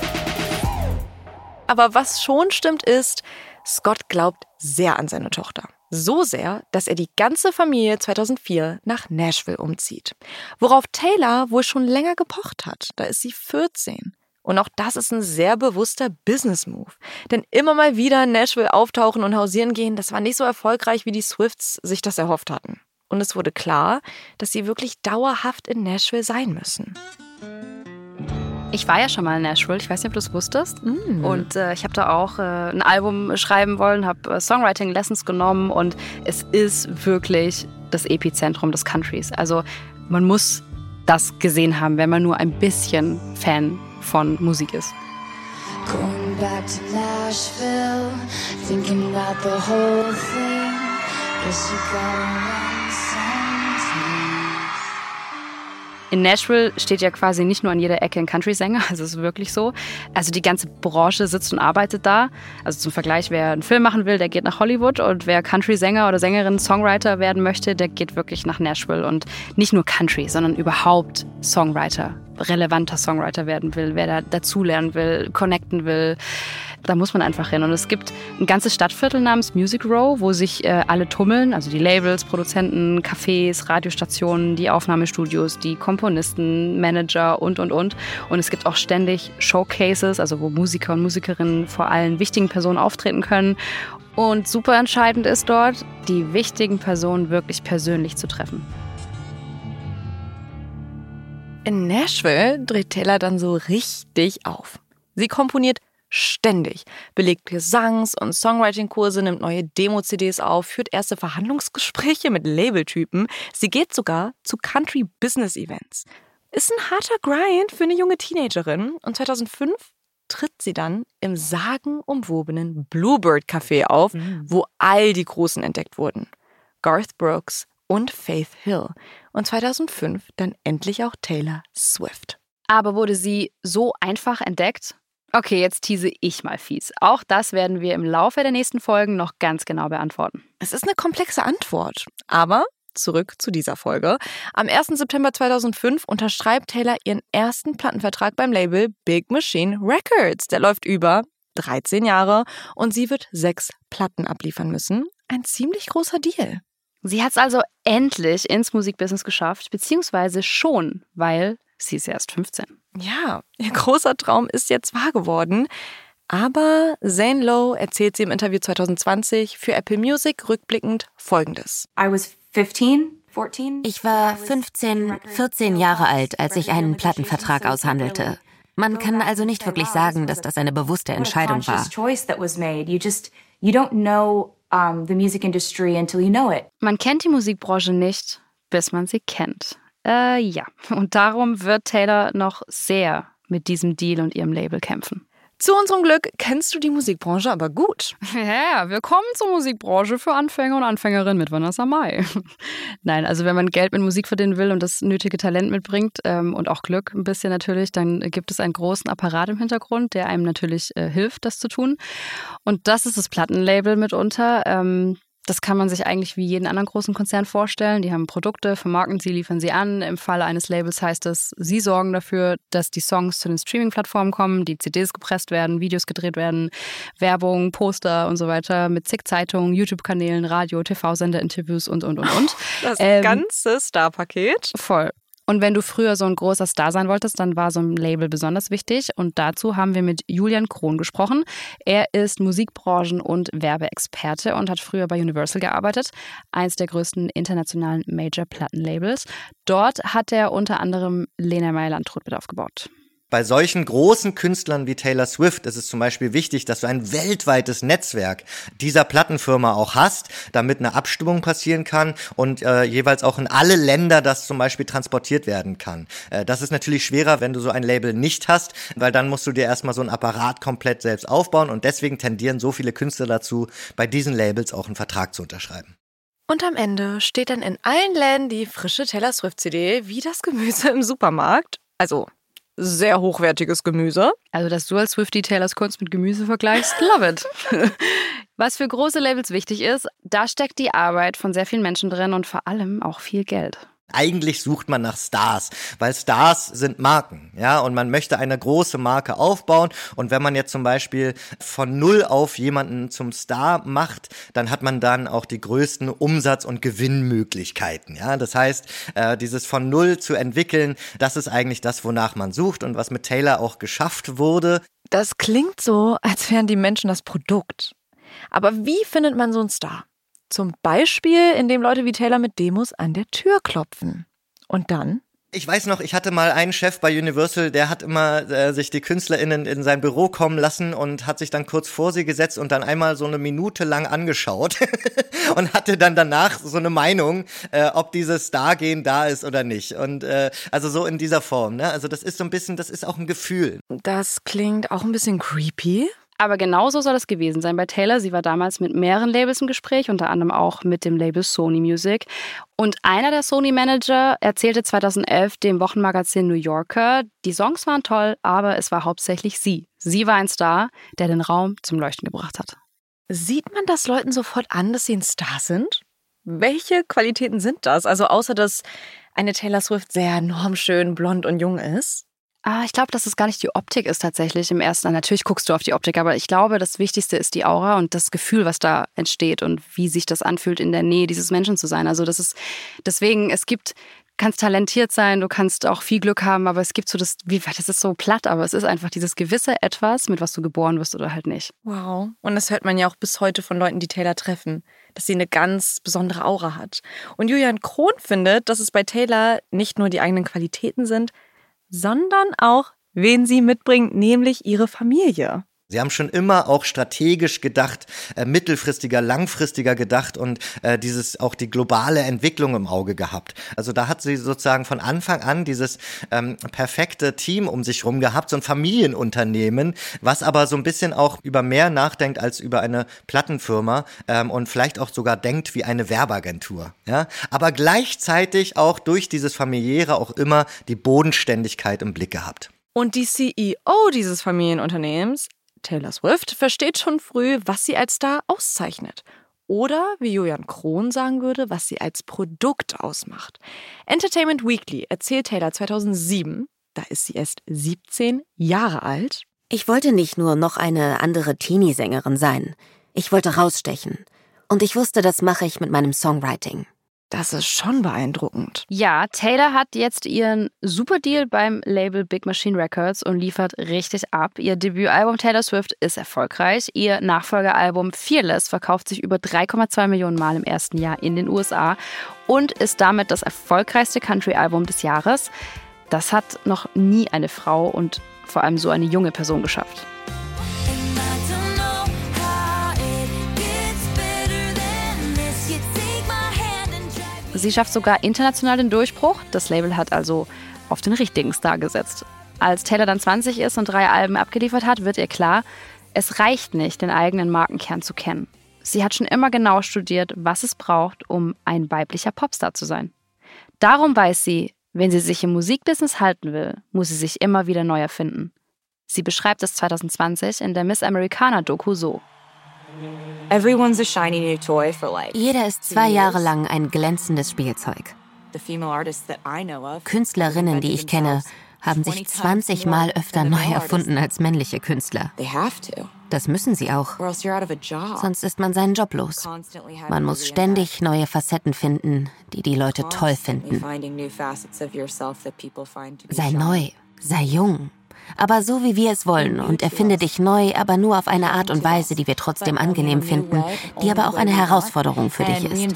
Aber was schon stimmt ist, Scott glaubt sehr an seine Tochter. So sehr, dass er die ganze Familie zweitausendvier nach Nashville umzieht. Worauf Taylor wohl schon länger gepocht hat. Da ist sie vierzehn. Und auch das ist ein sehr bewusster Business-Move. Denn immer mal wieder in Nashville auftauchen und hausieren gehen, das war nicht so erfolgreich, wie die Swifts sich das erhofft hatten. Und es wurde klar, dass sie wirklich dauerhaft in Nashville sein müssen. Ich war ja schon mal in Nashville, ich weiß nicht, ob du es wusstest. Mm. Und äh, ich habe da auch äh, ein Album schreiben wollen, habe äh, Songwriting-Lessons genommen und es ist wirklich das Epizentrum des Countries. Also man muss das gesehen haben, wenn man nur ein bisschen Fan von Musik ist. Going back to Nashville, thinking about the whole thing. Guess you gotta run sometimes. In Nashville steht ja quasi nicht nur an jeder Ecke ein Country-Sänger, also es ist wirklich so. Also die ganze Branche sitzt und arbeitet da. Also zum Vergleich, wer einen Film machen will, der geht nach Hollywood und wer Country-Sänger oder Sängerin, Songwriter werden möchte, der geht wirklich nach Nashville. Und nicht nur Country, sondern überhaupt Songwriter, relevanter Songwriter werden will, wer da dazulernen will, connecten will. Da muss man einfach hin. Und es gibt ein ganzes Stadtviertel namens Music Row, wo sich äh, alle tummeln, also die Labels, Produzenten, Cafés, Radiostationen, die Aufnahmestudios, die Komponisten, Manager und, und, und. Und es gibt auch ständig Showcases, also wo Musiker und Musikerinnen vor allen wichtigen Personen auftreten können. Und super entscheidend ist dort, die wichtigen Personen wirklich persönlich zu treffen. In Nashville dreht Taylor dann so richtig auf. Sie komponiert ständig, belegt Gesangs- und Songwriting-Kurse, nimmt neue Demo-C Ds auf, führt erste Verhandlungsgespräche mit Labeltypen. Sie geht sogar zu Country-Business-Events. Ist ein harter Grind für eine junge Teenagerin. Und zweitausendfünf tritt sie dann im sagenumwobenen Bluebird Café auf, mhm. wo all die Großen entdeckt wurden. Garth Brooks und Faith Hill. Und zweitausendfünf dann endlich auch Taylor Swift. Aber wurde sie so einfach entdeckt? Okay, jetzt tease ich mal fies. Auch das werden wir im Laufe der nächsten Folgen noch ganz genau beantworten. Es ist eine komplexe Antwort, aber zurück zu dieser Folge. Am ersten September zweitausendfünf unterschreibt Taylor ihren ersten Plattenvertrag beim Label Big Machine Records. Der läuft über dreizehn Jahre und sie wird sechs Platten abliefern müssen. Ein ziemlich großer Deal. Sie hat es also endlich ins Musikbusiness geschafft, beziehungsweise schon, weil sie ist erst fünfzehn. Ja, ihr großer Traum ist jetzt wahr geworden. Aber Zane Lowe erzählt sie im Interview zwanzig zwanzig für Apple Music rückblickend Folgendes. I was fifteen, fourteen. Ich war fünfzehn, vierzehn Jahre alt, als ich einen Plattenvertrag aushandelte. Man kann also nicht wirklich sagen, dass das eine bewusste Entscheidung war. Man kennt die Musikbranche nicht, bis man sie kennt. Äh, ja, und darum wird Taylor noch sehr mit diesem Deal und ihrem Label kämpfen. Zu unserem Glück kennst du die Musikbranche aber gut. Ja, willkommen zur Musikbranche für Anfänger und Anfängerinnen mit Vanessa Mai. Nein, also wenn man Geld mit Musik verdienen will und das nötige Talent mitbringt ähm, und auch Glück ein bisschen natürlich, dann gibt es einen großen Apparat im Hintergrund, der einem natürlich äh, hilft, das zu tun. Und das ist das Plattenlabel mitunter. Ähm, Das kann man sich eigentlich wie jeden anderen großen Konzern vorstellen. Die haben Produkte, vermarkten sie, liefern sie an. Im Falle eines Labels heißt es, sie sorgen dafür, dass die Songs zu den Streaming-Plattformen kommen, die C Ds gepresst werden, Videos gedreht werden, Werbung, Poster und so weiter mit zig Zeitungen, YouTube-Kanälen, Radio, T V-Sender, Interviews und, und, und, und. Das ähm, ganze Star-Paket. Voll. Und wenn du früher so ein großer Star sein wolltest, dann war so ein Label besonders wichtig. Und dazu haben wir mit Julian Krohn gesprochen. Er ist Musikbranchen- und Werbeexperte und hat früher bei Universal gearbeitet, eins der größten internationalen Major-Plattenlabels. Dort hat er unter anderem Lena Meyer-Landrut mit aufgebaut. Bei solchen großen Künstlern wie Taylor Swift ist es zum Beispiel wichtig, dass du ein weltweites Netzwerk dieser Plattenfirma auch hast, damit eine Abstimmung passieren kann und äh, jeweils auch in alle Länder das zum Beispiel transportiert werden kann. Äh, das ist natürlich schwerer, wenn du so ein Label nicht hast, weil dann musst du dir erstmal so ein Apparat komplett selbst aufbauen und deswegen tendieren so viele Künstler dazu, bei diesen Labels auch einen Vertrag zu unterschreiben. Und am Ende steht dann in allen Läden die frische Taylor Swift-C D wie das Gemüse im Supermarkt. Also sehr hochwertiges Gemüse. Also, dass du als Swiftie Taylors Kunst mit Gemüse vergleichst, love it. Was für große Labels wichtig ist, da steckt die Arbeit von sehr vielen Menschen drin und vor allem auch viel Geld. Eigentlich sucht man nach Stars, weil Stars sind Marken, ja, und man möchte eine große Marke aufbauen und wenn man jetzt zum Beispiel von null auf jemanden zum Star macht, dann hat man dann auch die größten Umsatz- und Gewinnmöglichkeiten, ja, das heißt, äh, dieses von null zu entwickeln, das ist eigentlich das, wonach man sucht und was mit Taylor auch geschafft wurde. Das klingt so, als wären die Menschen das Produkt. Aber wie findet man so einen Star? Zum Beispiel, indem Leute wie Taylor mit Demos an der Tür klopfen. Und dann? Ich weiß noch, ich hatte mal einen Chef bei Universal, der hat immer äh, sich die KünstlerInnen in sein Büro kommen lassen und hat sich dann kurz vor sie gesetzt und dann einmal so eine Minute lang angeschaut und hatte dann danach so eine Meinung, äh, ob dieses Stargehen da ist oder nicht. Und äh, also so in dieser Form, ne? Also das ist so ein bisschen, das ist auch ein Gefühl. Das klingt auch ein bisschen creepy. Aber genauso soll es gewesen sein bei Taylor. Sie war damals mit mehreren Labels im Gespräch, unter anderem auch mit dem Label Sony Music. Und einer der Sony-Manager erzählte zweitausendelf dem Wochenmagazin New Yorker, die Songs waren toll, aber es war hauptsächlich sie. Sie war ein Star, der den Raum zum Leuchten gebracht hat. Sieht man das Leuten sofort an, dass sie ein Star sind? Welche Qualitäten sind das? Also außer, dass eine Taylor Swift sehr normschön, blond und jung ist? Ah, ich glaube, dass es gar nicht die Optik ist tatsächlich im ersten. Natürlich guckst du auf die Optik, aber ich glaube, das Wichtigste ist die Aura und das Gefühl, was da entsteht und wie sich das anfühlt, in der Nähe dieses Menschen zu sein. Also das ist deswegen, es gibt, kannst talentiert sein, du kannst auch viel Glück haben, aber es gibt so das, wie, das ist so platt, aber es ist einfach dieses gewisse Etwas, mit was du geboren wirst oder halt nicht. Wow. Und das hört man ja auch bis heute von Leuten, die Taylor treffen, dass sie eine ganz besondere Aura hat. Und Julian Krohn findet, dass es bei Taylor nicht nur die eigenen Qualitäten sind, sondern auch, wen sie mitbringt, nämlich ihre Familie. Sie haben schon immer auch strategisch gedacht, äh, mittelfristiger, langfristiger gedacht und äh, dieses auch die globale Entwicklung im Auge gehabt. Also da hat sie sozusagen von Anfang an dieses ähm, perfekte Team um sich rum gehabt, so ein Familienunternehmen, was aber so ein bisschen auch über mehr nachdenkt als über eine Plattenfirma ähm, und vielleicht auch sogar denkt wie eine Werbeagentur. Ja? Aber gleichzeitig auch durch dieses Familiäre auch immer die Bodenständigkeit im Blick gehabt. Und die C E O dieses Familienunternehmens, Taylor Swift, versteht schon früh, was sie als Star auszeichnet. Oder, wie Julian Krohn sagen würde, was sie als Produkt ausmacht. Entertainment Weekly erzählt Taylor zweitausendsieben, da ist sie erst siebzehn Jahre alt. Ich wollte nicht nur noch eine andere Teenie-Sängerin sein. Ich wollte rausstechen. Und ich wusste, das mache ich mit meinem Songwriting. Das ist schon beeindruckend. Ja, Taylor hat jetzt ihren Superdeal beim Label Big Machine Records und liefert richtig ab. Ihr Debütalbum Taylor Swift ist erfolgreich. Ihr Nachfolgealbum Fearless verkauft sich über drei Komma zwei Millionen Mal im ersten Jahr in den U S A und ist damit das erfolgreichste Country-Album des Jahres. Das hat noch nie eine Frau und vor allem so eine junge Person geschafft. Sie schafft sogar international den Durchbruch. Das Label hat also auf den richtigen Star gesetzt. Als Taylor dann zwanzig ist und drei Alben abgeliefert hat, wird ihr klar, es reicht nicht, den eigenen Markenkern zu kennen. Sie hat schon immer genau studiert, was es braucht, um ein weiblicher Popstar zu sein. Darum weiß sie, wenn sie sich im Musikbusiness halten will, muss sie sich immer wieder neu erfinden. Sie beschreibt es zweitausendzwanzig in der Miss Americana-Doku so. Everyone's a shiny new toy for like Jeder ist zwei Jahre lang ein glänzendes Spielzeug. Künstlerinnen, die ich kenne, haben sich zwanzig Mal öfter neu erfunden als männliche Künstler. Das müssen sie auch. Sonst ist man seinen Job los. Man muss ständig neue Facetten finden, die die Leute toll finden. Sei neu, sei jung. Aber so, wie wir es wollen und erfinde dich neu, aber nur auf eine Art und Weise, die wir trotzdem angenehm finden, die aber auch eine Herausforderung für dich ist.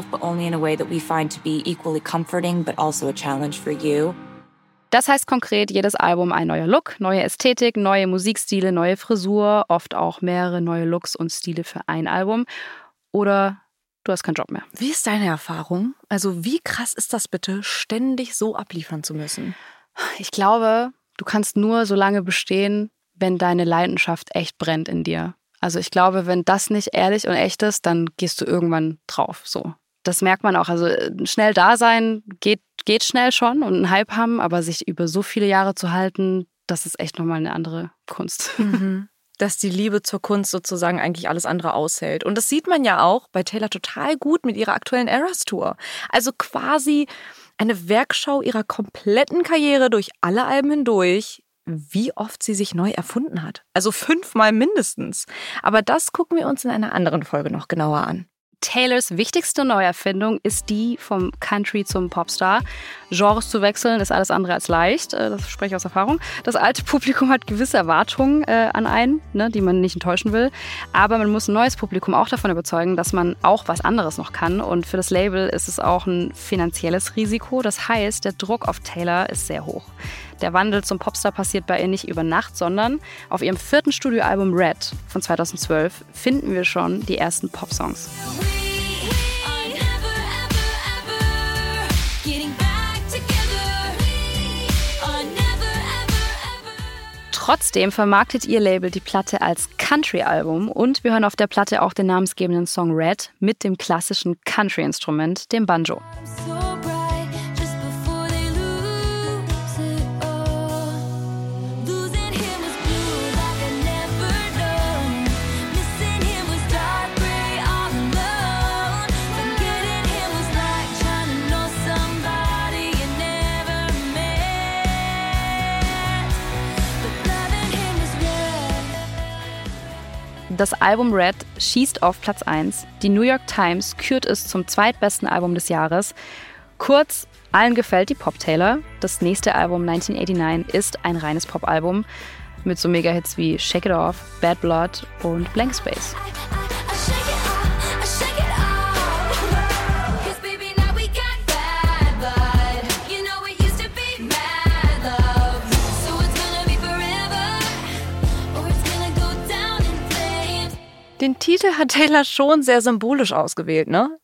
Das heißt konkret, jedes Album ein neuer Look, neue Ästhetik, neue Musikstile, neue Frisur, oft auch mehrere neue Looks und Stile für ein Album. Oder du hast keinen Job mehr. Wie ist deine Erfahrung? Also wie krass ist das bitte, ständig so abliefern zu müssen? Ich glaube, du kannst nur so lange bestehen, wenn deine Leidenschaft echt brennt in dir. Also ich glaube, wenn das nicht ehrlich und echt ist, dann gehst du irgendwann drauf. So. Das merkt man auch. Also schnell da sein geht, geht schnell schon und einen Hype haben, aber sich über so viele Jahre zu halten, das ist echt nochmal eine andere Kunst. Mhm. Dass die Liebe zur Kunst sozusagen eigentlich alles andere aushält. Und das sieht man ja auch bei Taylor total gut mit ihrer aktuellen Eras Tour. Also quasi eine Werkschau ihrer kompletten Karriere durch alle Alben hindurch, wie oft sie sich neu erfunden hat. Also fünfmal mindestens. Aber das gucken wir uns in einer anderen Folge noch genauer an. Taylors wichtigste Neuerfindung ist die vom Country zum Popstar. Genres zu wechseln ist alles andere als leicht, das spreche ich aus Erfahrung. Das alte Publikum hat gewisse Erwartungen äh, an einen, ne, die man nicht enttäuschen will. Aber man muss ein neues Publikum auch davon überzeugen, dass man auch was anderes noch kann. Und für das Label ist es auch ein finanzielles Risiko. Das heißt, der Druck auf Taylor ist sehr hoch. Der Wandel zum Popstar passiert bei ihr nicht über Nacht, sondern auf ihrem vierten Studioalbum Red von zweitausendzwölf finden wir schon die ersten Popsongs. Trotzdem vermarktet ihr Label die Platte als Country-Album und wir hören auf der Platte auch den namensgebenden Song Red mit dem klassischen Country-Instrument, dem Banjo. Das Album Red schießt auf Platz eins. Die New York Times kürt es zum zweitbesten Album des Jahres. Kurz, allen gefällt die Pop-Taylor. Das nächste Album neunzehnhundertneunundachtzig ist ein reines Pop-Album mit so Mega-Hits wie Shake It Off, Bad Blood und Blank Space. Den Titel hat Taylor schon sehr symbolisch ausgewählt, ne?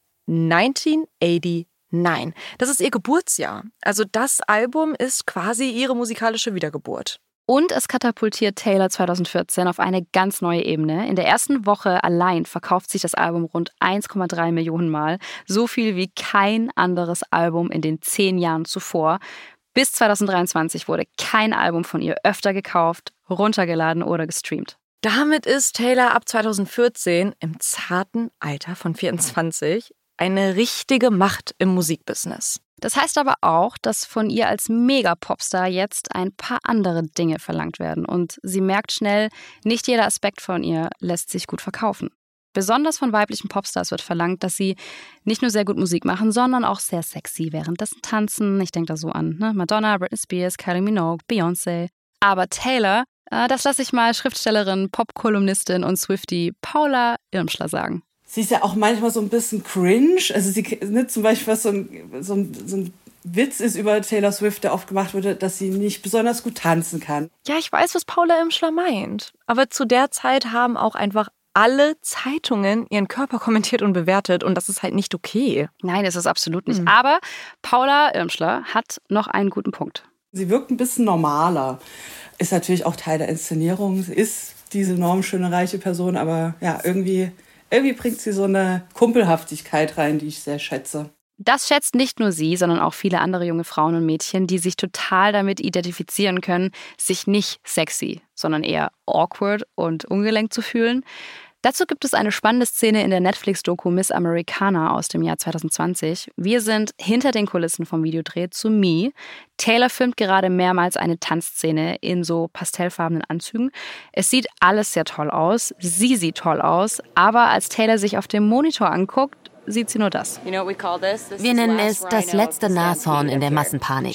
neunzehnhundertneunundachtzig. Das ist ihr Geburtsjahr. Also das Album ist quasi ihre musikalische Wiedergeburt. Und es katapultiert Taylor zweitausendvierzehn auf eine ganz neue Ebene. In der ersten Woche allein verkauft sich das Album rund eins Komma drei Millionen Mal. So viel wie kein anderes Album in den zehn Jahren zuvor. Bis zweitausenddreiundzwanzig wurde kein Album von ihr öfter gekauft, runtergeladen oder gestreamt. Damit ist Taylor ab zweitausendvierzehn im zarten Alter von vierundzwanzig eine richtige Macht im Musikbusiness. Das heißt aber auch, dass von ihr als Mega-Popstar jetzt ein paar andere Dinge verlangt werden. Und sie merkt schnell, nicht jeder Aspekt von ihr lässt sich gut verkaufen. Besonders von weiblichen Popstars wird verlangt, dass sie nicht nur sehr gut Musik machen, sondern auch sehr sexy währenddessen tanzen. Ich denke da so an ne? Madonna, Britney Spears, Kylie Minogue, Beyoncé. Aber Taylor, äh, das lasse ich mal Schriftstellerin, Popkolumnistin und Swiftie Paula Irmschler sagen. Sie ist ja auch manchmal so ein bisschen cringe. Also sie ne, zum Beispiel, was so ein, so, ein, so ein Witz ist über Taylor Swift, der oft gemacht wurde, dass sie nicht besonders gut tanzen kann. Ja, ich weiß, was Paula Irmschler meint. Aber zu der Zeit haben auch einfach alle Zeitungen ihren Körper kommentiert und bewertet und das ist halt nicht okay. Nein, das ist absolut nicht. Mhm. Aber Paula Irmschler hat noch einen guten Punkt. Sie wirkt ein bisschen normaler. Ist natürlich auch Teil der Inszenierung. Sie ist diese normschöne, reiche Person, aber ja, irgendwie, irgendwie bringt sie so eine Kumpelhaftigkeit rein, die ich sehr schätze. Das schätzt nicht nur sie, sondern auch viele andere junge Frauen und Mädchen, die sich total damit identifizieren können, sich nicht sexy, sondern eher awkward und ungelenkt zu fühlen. Dazu gibt es eine spannende Szene in der Netflix-Doku Miss Americana aus dem Jahr zweitausendzwanzig. Wir sind hinter den Kulissen vom Videodreh zu Me. Taylor filmt gerade mehrmals eine Tanzszene in so pastellfarbenen Anzügen. Es sieht alles sehr toll aus. Sie sieht toll aus. Aber als Taylor sich auf dem Monitor anguckt, sieht sie nur das. Wir nennen es das letzte Nashorn in der Massenpanik.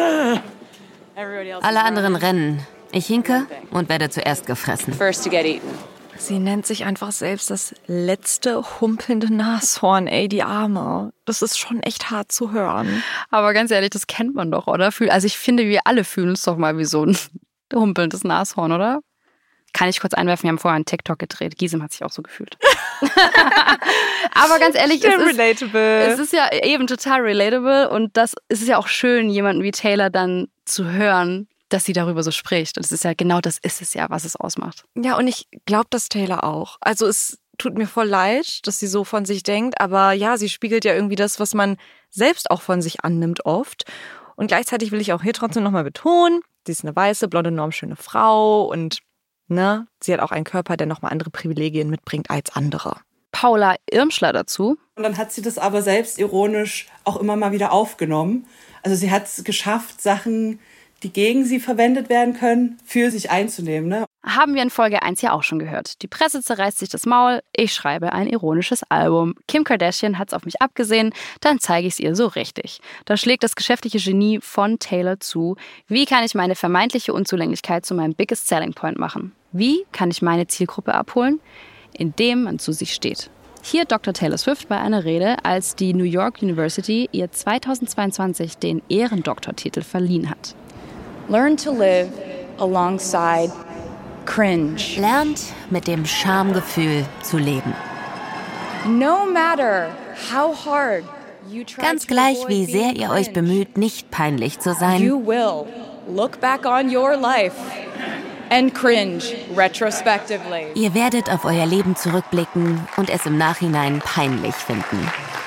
Alle anderen rennen. Ich hinke und werde zuerst gefressen. Sie nennt sich einfach selbst das letzte humpelnde Nashorn, ey, die Arme. Das ist schon echt hart zu hören. Aber ganz ehrlich, das kennt man doch, oder? Also ich finde, wir alle fühlen uns doch mal wie so ein humpelndes Nashorn, oder? Kann ich kurz einwerfen, wir haben vorher einen TikTok gedreht. Gisem hat sich auch so gefühlt. Aber ganz ehrlich, es ist, relatable. es ist ja eben total relatable und das es ist ja auch schön, jemanden wie Taylor dann zu hören, dass sie darüber so spricht. Und es ist ja genau das ist es ja, was es ausmacht. Ja, und ich glaube das Taylor auch. Also es tut mir voll leid, dass sie so von sich denkt, aber ja, sie spiegelt ja irgendwie das, was man selbst auch von sich annimmt oft. Und gleichzeitig will ich auch hier trotzdem nochmal betonen, sie ist eine weiße, blonde, normschöne Frau und ne, sie hat auch einen Körper, der nochmal andere Privilegien mitbringt als andere. Paula Irmschler dazu. Und dann hat sie das aber selbst ironisch auch immer mal wieder aufgenommen. Also sie hat es geschafft, Sachen, die gegen sie verwendet werden können, für sich einzunehmen. Ne? Haben wir in Folge eins ja auch schon gehört. Die Presse zerreißt sich das Maul, ich schreibe ein ironisches Album. Kim Kardashian hat's auf mich abgesehen, dann zeige ich es ihr so richtig. Da schlägt das geschäftliche Genie von Taylor zu. Wie kann ich meine vermeintliche Unzulänglichkeit zu meinem biggest selling point machen? Wie kann ich meine Zielgruppe abholen? Indem man zu sich steht. Hier Doktor Taylor Swift bei einer Rede, als die New York University ihr zweitausendzweiundzwanzig den Ehrendoktortitel verliehen hat. Learn to live alongside cringe. Lernt mit dem Schamgefühl zu leben. No matter how hard you try Ganz gleich, wie sehr ihr euch bemüht, nicht peinlich zu sein. You will look back on your life and cringe retrospectively. Ihr werdet auf euer Leben zurückblicken und es im Nachhinein peinlich finden.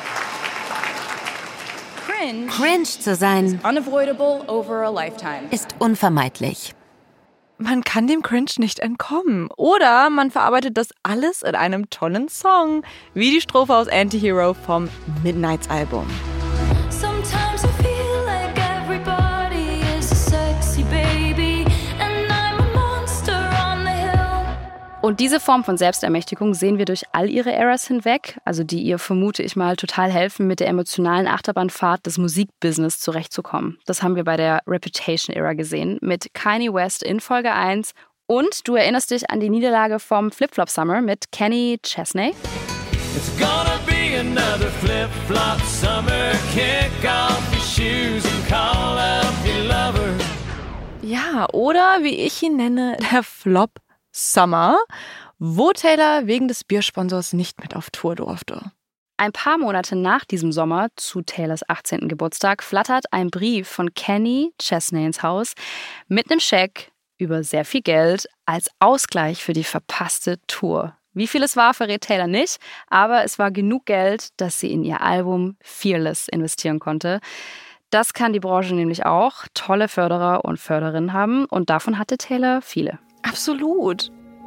Cringe, Cringe zu sein unavoidable over a lifetime. ist unvermeidlich. Man kann dem Cringe nicht entkommen. Oder man verarbeitet das alles in einem tollen Song, wie die Strophe aus Anti-Hero vom Midnights-Album. Sometimes I feel like everybody is a sexy baby and I'm a monster on the hill. Und diese Form von Selbstermächtigung sehen wir durch all ihre Eras hinweg, also die ihr, vermute ich mal, total helfen, mit der emotionalen Achterbahnfahrt des Musikbusiness zurechtzukommen. Das haben wir bei der Reputation-Ära gesehen, mit Kanye West in Folge eins. Und du erinnerst dich an die Niederlage vom Flip-Flop Summer mit Kenny Chesney? It's gonna be another flip-flop summer. Kick off your shoes and call up your lover. Ja, oder wie ich ihn nenne, der Flop Summer, wo Taylor wegen des Biersponsors nicht mit auf Tour durfte. Ein paar Monate nach diesem Sommer, zu Taylors achtzehnten Geburtstag, flattert ein Brief von Kenny Chesney ins Haus mit einem Scheck über sehr viel Geld als Ausgleich für die verpasste Tour. Wie viel es war, verrät Taylor nicht, aber es war genug Geld, dass sie in ihr Album Fearless investieren konnte. Das kann die Branche nämlich auch, tolle Förderer und Förderinnen haben und davon hatte Taylor viele. Absolut.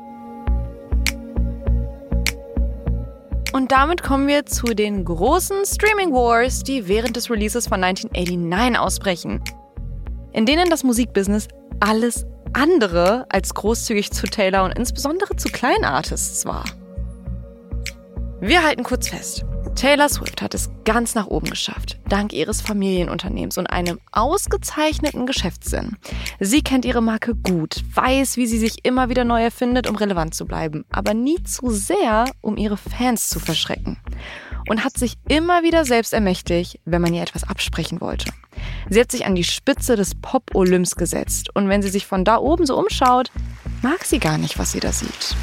Und damit kommen wir zu den großen Streaming Wars, die während des Releases von neunzehnhundertneunundachtzig ausbrechen, in denen das Musikbusiness alles andere als großzügig zu Taylor und insbesondere zu kleinen Artists war. Wir halten kurz fest. Taylor Swift hat es ganz nach oben geschafft, dank ihres Familienunternehmens und einem ausgezeichneten Geschäftssinn. Sie kennt ihre Marke gut, weiß, wie sie sich immer wieder neu erfindet, um relevant zu bleiben, aber nie zu sehr, um ihre Fans zu verschrecken. Und hat sich immer wieder selbst ermächtigt, wenn man ihr etwas absprechen wollte. Sie hat sich an die Spitze des Pop-Olymps gesetzt und wenn sie sich von da oben so umschaut, mag sie gar nicht, was sie da sieht.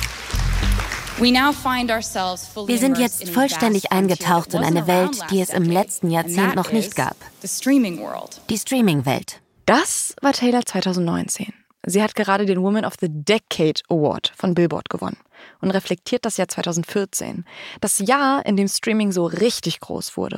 Wir sind jetzt vollständig eingetaucht in eine Welt, die es im letzten Jahrzehnt noch nicht gab. Die Streaming-Welt. Das war Taylor zweitausendneunzehn. Sie hat gerade den Woman of the Decade Award von Billboard gewonnen und reflektiert das Jahr zweitausendvierzehn, das Jahr, in dem Streaming so richtig groß wurde.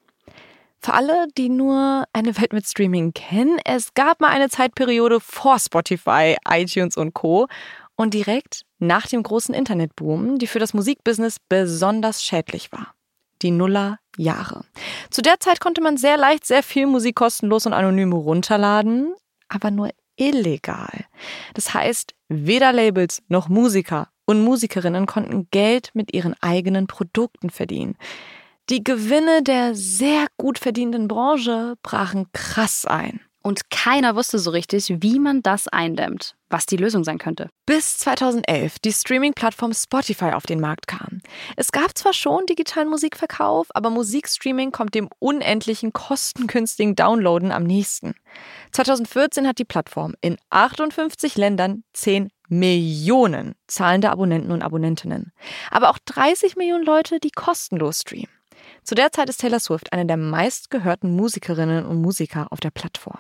Für alle, die nur eine Welt mit Streaming kennen, es gab mal eine Zeitperiode vor Spotify, iTunes und Co. und direkt nach dem großen Internetboom, die für das Musikbusiness besonders schädlich war. Die Nullerjahre. Zu der Zeit konnte man sehr leicht sehr viel Musik kostenlos und anonym runterladen, aber nur illegal. Das heißt, weder Labels noch Musiker und Musikerinnen konnten Geld mit ihren eigenen Produkten verdienen. Die Gewinne der sehr gut verdienenden Branche brachen krass ein. Und keiner wusste so richtig, wie man das eindämmt, was die Lösung sein könnte. Bis zweitausendelf die Streaming-Plattform Spotify auf den Markt kam. Es gab zwar schon digitalen Musikverkauf, aber Musikstreaming kommt dem unendlichen, kostengünstigen Downloaden am nächsten. zweitausendvierzehn hat die Plattform in achtundfünfzig Ländern zehn Millionen zahlende Abonnenten und Abonnentinnen. Aber auch dreißig Millionen Leute, die kostenlos streamen. Zu der Zeit ist Taylor Swift eine der meistgehörten Musikerinnen und Musiker auf der Plattform.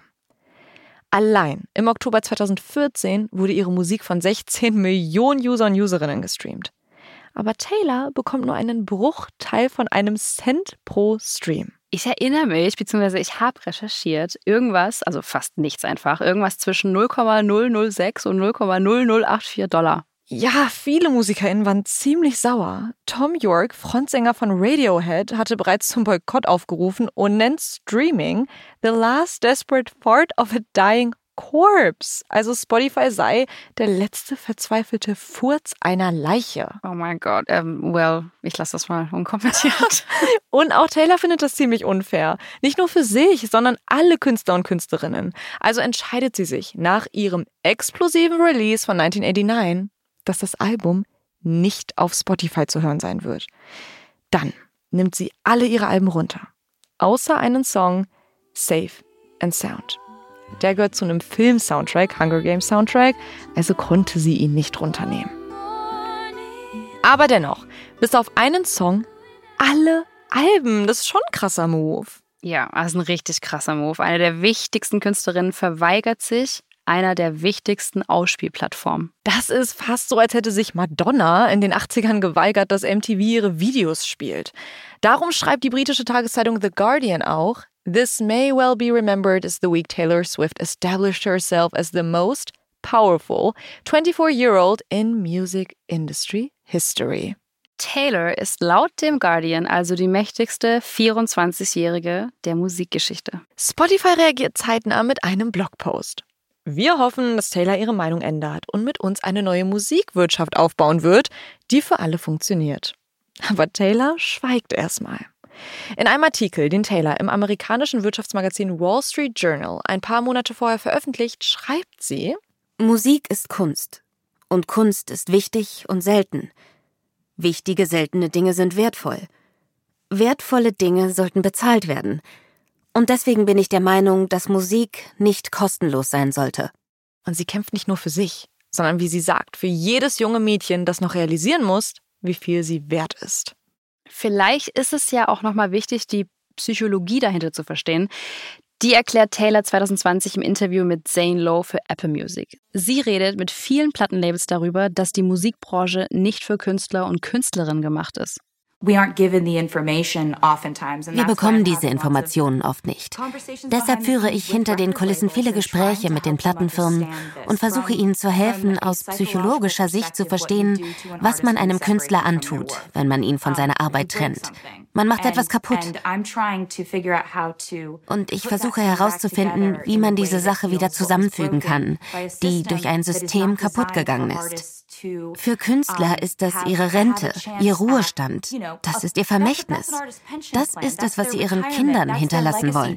Allein im Oktober zweitausendvierzehn wurde ihre Musik von sechzehn Millionen User und Userinnen gestreamt. Aber Taylor bekommt nur einen Bruchteil von einem Cent pro Stream. Ich erinnere mich, beziehungsweise ich habe recherchiert, irgendwas, also fast nichts einfach, irgendwas zwischen null Komma null null sechs und null Komma null null acht vier Dollar. Ja, viele MusikerInnen waren ziemlich sauer. Thom Yorke, Frontsänger von Radiohead, hatte bereits zum Boykott aufgerufen und nennt Streaming the last desperate fart of a dying corpse. Also Spotify sei der letzte verzweifelte Furz einer Leiche. Oh mein Gott, um, well, ich lasse das mal unkommentiert. Und auch Taylor findet das ziemlich unfair. Nicht nur für sich, sondern alle Künstler und Künstlerinnen. Also entscheidet sie sich nach ihrem explosiven Release von neunzehnhundertneunundachtzig, dass das Album nicht auf Spotify zu hören sein wird. Dann nimmt sie alle ihre Alben runter, außer einen Song Safe and Sound. Der gehört zu einem Film-Soundtrack, Hunger Games Soundtrack, also konnte sie ihn nicht runternehmen. Aber dennoch, bis auf einen Song, alle Alben, das ist schon ein krasser Move. Ja, das ist ein richtig krasser Move. Eine der wichtigsten Künstlerinnen verweigert sich, einer der wichtigsten Ausspielplattformen. Das ist fast so, als hätte sich Madonna in den achtzigern geweigert, dass M T V ihre Videos spielt. Darum schreibt die britische Tageszeitung The Guardian auch, "This may well be remembered as the week Taylor Swift established herself as the most powerful twenty-four-year-old in music industry history." Taylor ist laut dem Guardian also die mächtigste vierundzwanzigjährige der Musikgeschichte. Spotify reagiert zeitnah mit einem Blogpost. Wir hoffen, dass Taylor ihre Meinung ändert und mit uns eine neue Musikwirtschaft aufbauen wird, die für alle funktioniert. Aber Taylor schweigt erstmal. In einem Artikel, den Taylor im amerikanischen Wirtschaftsmagazin Wall Street Journal ein paar Monate vorher veröffentlicht, schreibt sie: Musik ist Kunst. Und Kunst ist wichtig und selten. Wichtige, seltene Dinge sind wertvoll. Wertvolle Dinge sollten bezahlt werden. Und deswegen bin ich der Meinung, dass Musik nicht kostenlos sein sollte. Und sie kämpft nicht nur für sich, sondern, wie sie sagt, für jedes junge Mädchen, das noch realisieren muss, wie viel sie wert ist. Vielleicht ist es ja auch nochmal wichtig, die Psychologie dahinter zu verstehen. Die erklärt Taylor zwanzig zwanzig im Interview mit Zane Lowe für Apple Music. Sie redet mit vielen Plattenlabels darüber, dass die Musikbranche nicht für Künstler und Künstlerinnen gemacht ist. We aren't given the information oftentimes. Wir bekommen diese Informationen oft nicht. Deshalb führe ich hinter den Kulissen viele Gespräche mit den Plattenfirmen und versuche ihnen zu helfen, aus psychologischer Sicht zu verstehen, was man einem Künstler antut, wenn man ihn von seiner Arbeit trennt. Man macht etwas kaputt. Und ich versuche herauszufinden, wie man diese Sache wieder zusammenfügen kann, die durch ein System kaputt gegangen ist. Für Künstler ist das ihre Rente, ihr Ruhestand. Das ist ihr Vermächtnis. Das ist es, was sie ihren Kindern hinterlassen wollen.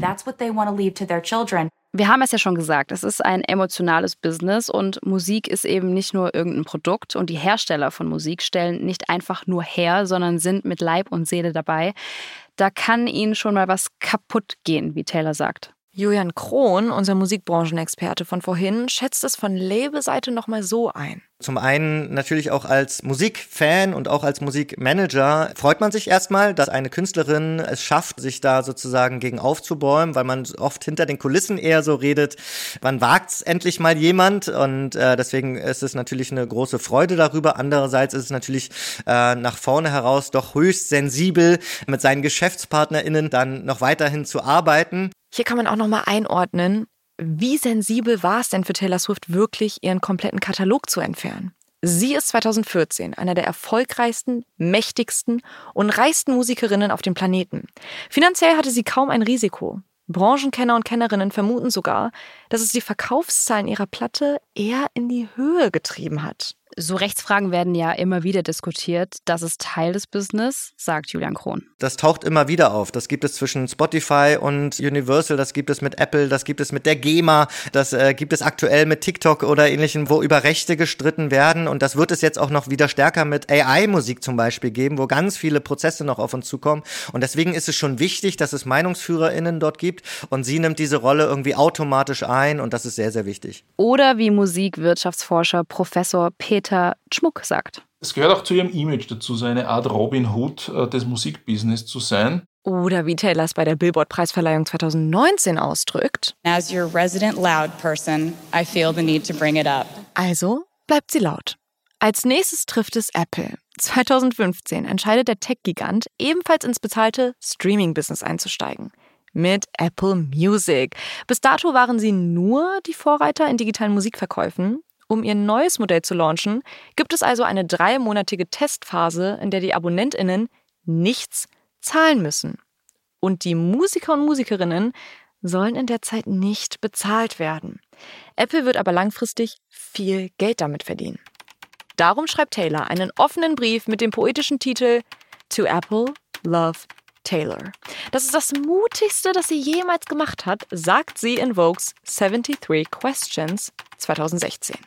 Wir haben es ja schon gesagt, es ist ein emotionales Business und Musik ist eben nicht nur irgendein Produkt und die Hersteller von Musik stellen nicht einfach nur her, sondern sind mit Leib und Seele dabei. Da kann ihnen schon mal was kaputt gehen, wie Taylor sagt. Julian Krohn, unser Musikbranchenexperte von vorhin, schätzt es von Labelseite nochmal so ein. Zum einen natürlich auch als Musikfan und auch als Musikmanager freut man sich erstmal, dass eine Künstlerin es schafft, sich da sozusagen gegen aufzubäumen, weil man oft hinter den Kulissen eher so redet, wann wagt's endlich mal jemand, und äh, deswegen ist es natürlich eine große Freude darüber. Andererseits ist es natürlich äh, nach vorne heraus doch höchst sensibel, mit seinen GeschäftspartnerInnen dann noch weiterhin zu arbeiten. Hier kann man auch nochmal einordnen, wie sensibel war es denn für Taylor Swift wirklich, ihren kompletten Katalog zu entfernen? Sie ist zwanzig vierzehn einer der erfolgreichsten, mächtigsten und reichsten Musikerinnen auf dem Planeten. Finanziell hatte sie kaum ein Risiko. Branchenkenner und Kennerinnen vermuten sogar, dass es die Verkaufszahlen ihrer Platte eher in die Höhe getrieben hat. So Rechtsfragen werden ja immer wieder diskutiert. Das ist Teil des Business, sagt Julian Krohn. Das taucht immer wieder auf. Das gibt es zwischen Spotify und Universal, das gibt es mit Apple, das gibt es mit der GEMA, das äh, gibt es aktuell mit TikTok oder ähnlichem, wo über Rechte gestritten werden. Und das wird es jetzt auch noch wieder stärker mit A I-Musik zum Beispiel geben, wo ganz viele Prozesse noch auf uns zukommen. Und deswegen ist es schon wichtig, dass es MeinungsführerInnen dort gibt. Und sie nimmt diese Rolle irgendwie automatisch ein, und das ist sehr, sehr wichtig. Oder wie Musikwirtschaftsforscher Professor Peter Schmuck sagt. Es gehört auch zu ihrem Image dazu, so eine Art Robin Hood äh, des Musikbusiness zu sein. Oder wie Taylor es bei der Billboard-Preisverleihung zwanzig neunzehn ausdrückt. As your resident loud person, I feel the need to bring it up. Also bleibt sie laut. Als nächstes trifft es Apple. zwanzig fünfzehn entscheidet der Tech-Gigant, ebenfalls ins bezahlte Streaming-Business einzusteigen. Mit Apple Music. Bis dato waren sie nur die Vorreiter in digitalen Musikverkäufen. Um ihr neues Modell zu launchen, gibt es also eine dreimonatige Testphase, in der die AbonnentInnen nichts zahlen müssen. Und die Musiker und Musikerinnen sollen in der Zeit nicht bezahlt werden. Apple wird aber langfristig viel Geld damit verdienen. Darum schreibt Taylor einen offenen Brief mit dem poetischen Titel To Apple, Love, Taylor. Das ist das Mutigste, das sie jemals gemacht hat, sagt sie in Vogues three Questions zwanzig sechzehn.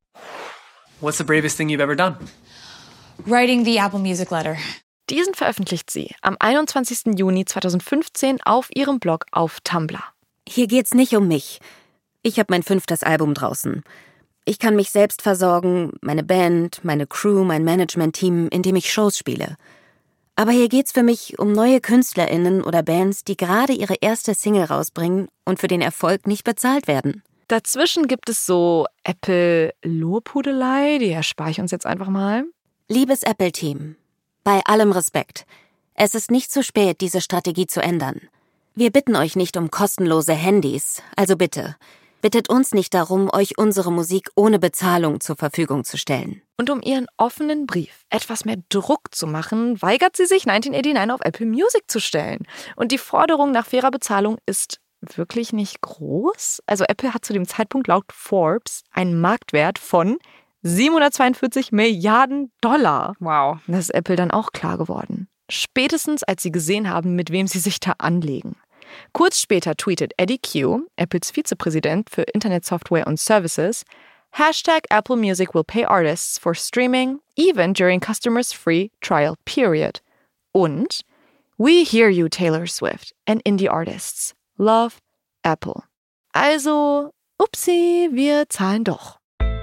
What's the bravest thing you've ever done? Writing the Apple Music Letter. Diesen veröffentlicht sie am einundzwanzigsten Juni zweitausendfünfzehn auf ihrem Blog auf Tumblr. Hier geht's nicht um mich. Ich habe mein fünftes Album draußen. Ich kann mich selbst versorgen, meine Band, meine Crew, mein Management-Team, in dem ich Shows spiele. Aber hier geht's für mich um neue KünstlerInnen oder Bands, die gerade ihre erste Single rausbringen und für den Erfolg nicht bezahlt werden. Dazwischen gibt es so Apple-Lobhudelei, die erspare ich uns jetzt einfach mal. Liebes Apple-Team, bei allem Respekt, es ist nicht zu spät, diese Strategie zu ändern. Wir bitten euch nicht um kostenlose Handys, also bitte, bittet uns nicht darum, euch unsere Musik ohne Bezahlung zur Verfügung zu stellen. Und um ihren offenen Brief etwas mehr Druck zu machen, weigert sie sich, neunzehnhundertneunundachtzig auf Apple Music zu stellen. Und die Forderung nach fairer Bezahlung ist wirklich nicht groß. Also Apple hat zu dem Zeitpunkt laut Forbes einen Marktwert von siebenhundertzweiundvierzig Milliarden Dollar. Wow. Das ist Apple dann auch klar geworden. Spätestens, als sie gesehen haben, mit wem sie sich da anlegen. Kurz später tweetet Eddie Q, Apples Vizepräsident für Internet Software und Services, Hashtag Apple Music will pay artists for streaming, even during customers' free trial period. Und We hear you, Taylor Swift and Indie Artists. Love, Apple. Also, upsi, wir zahlen doch.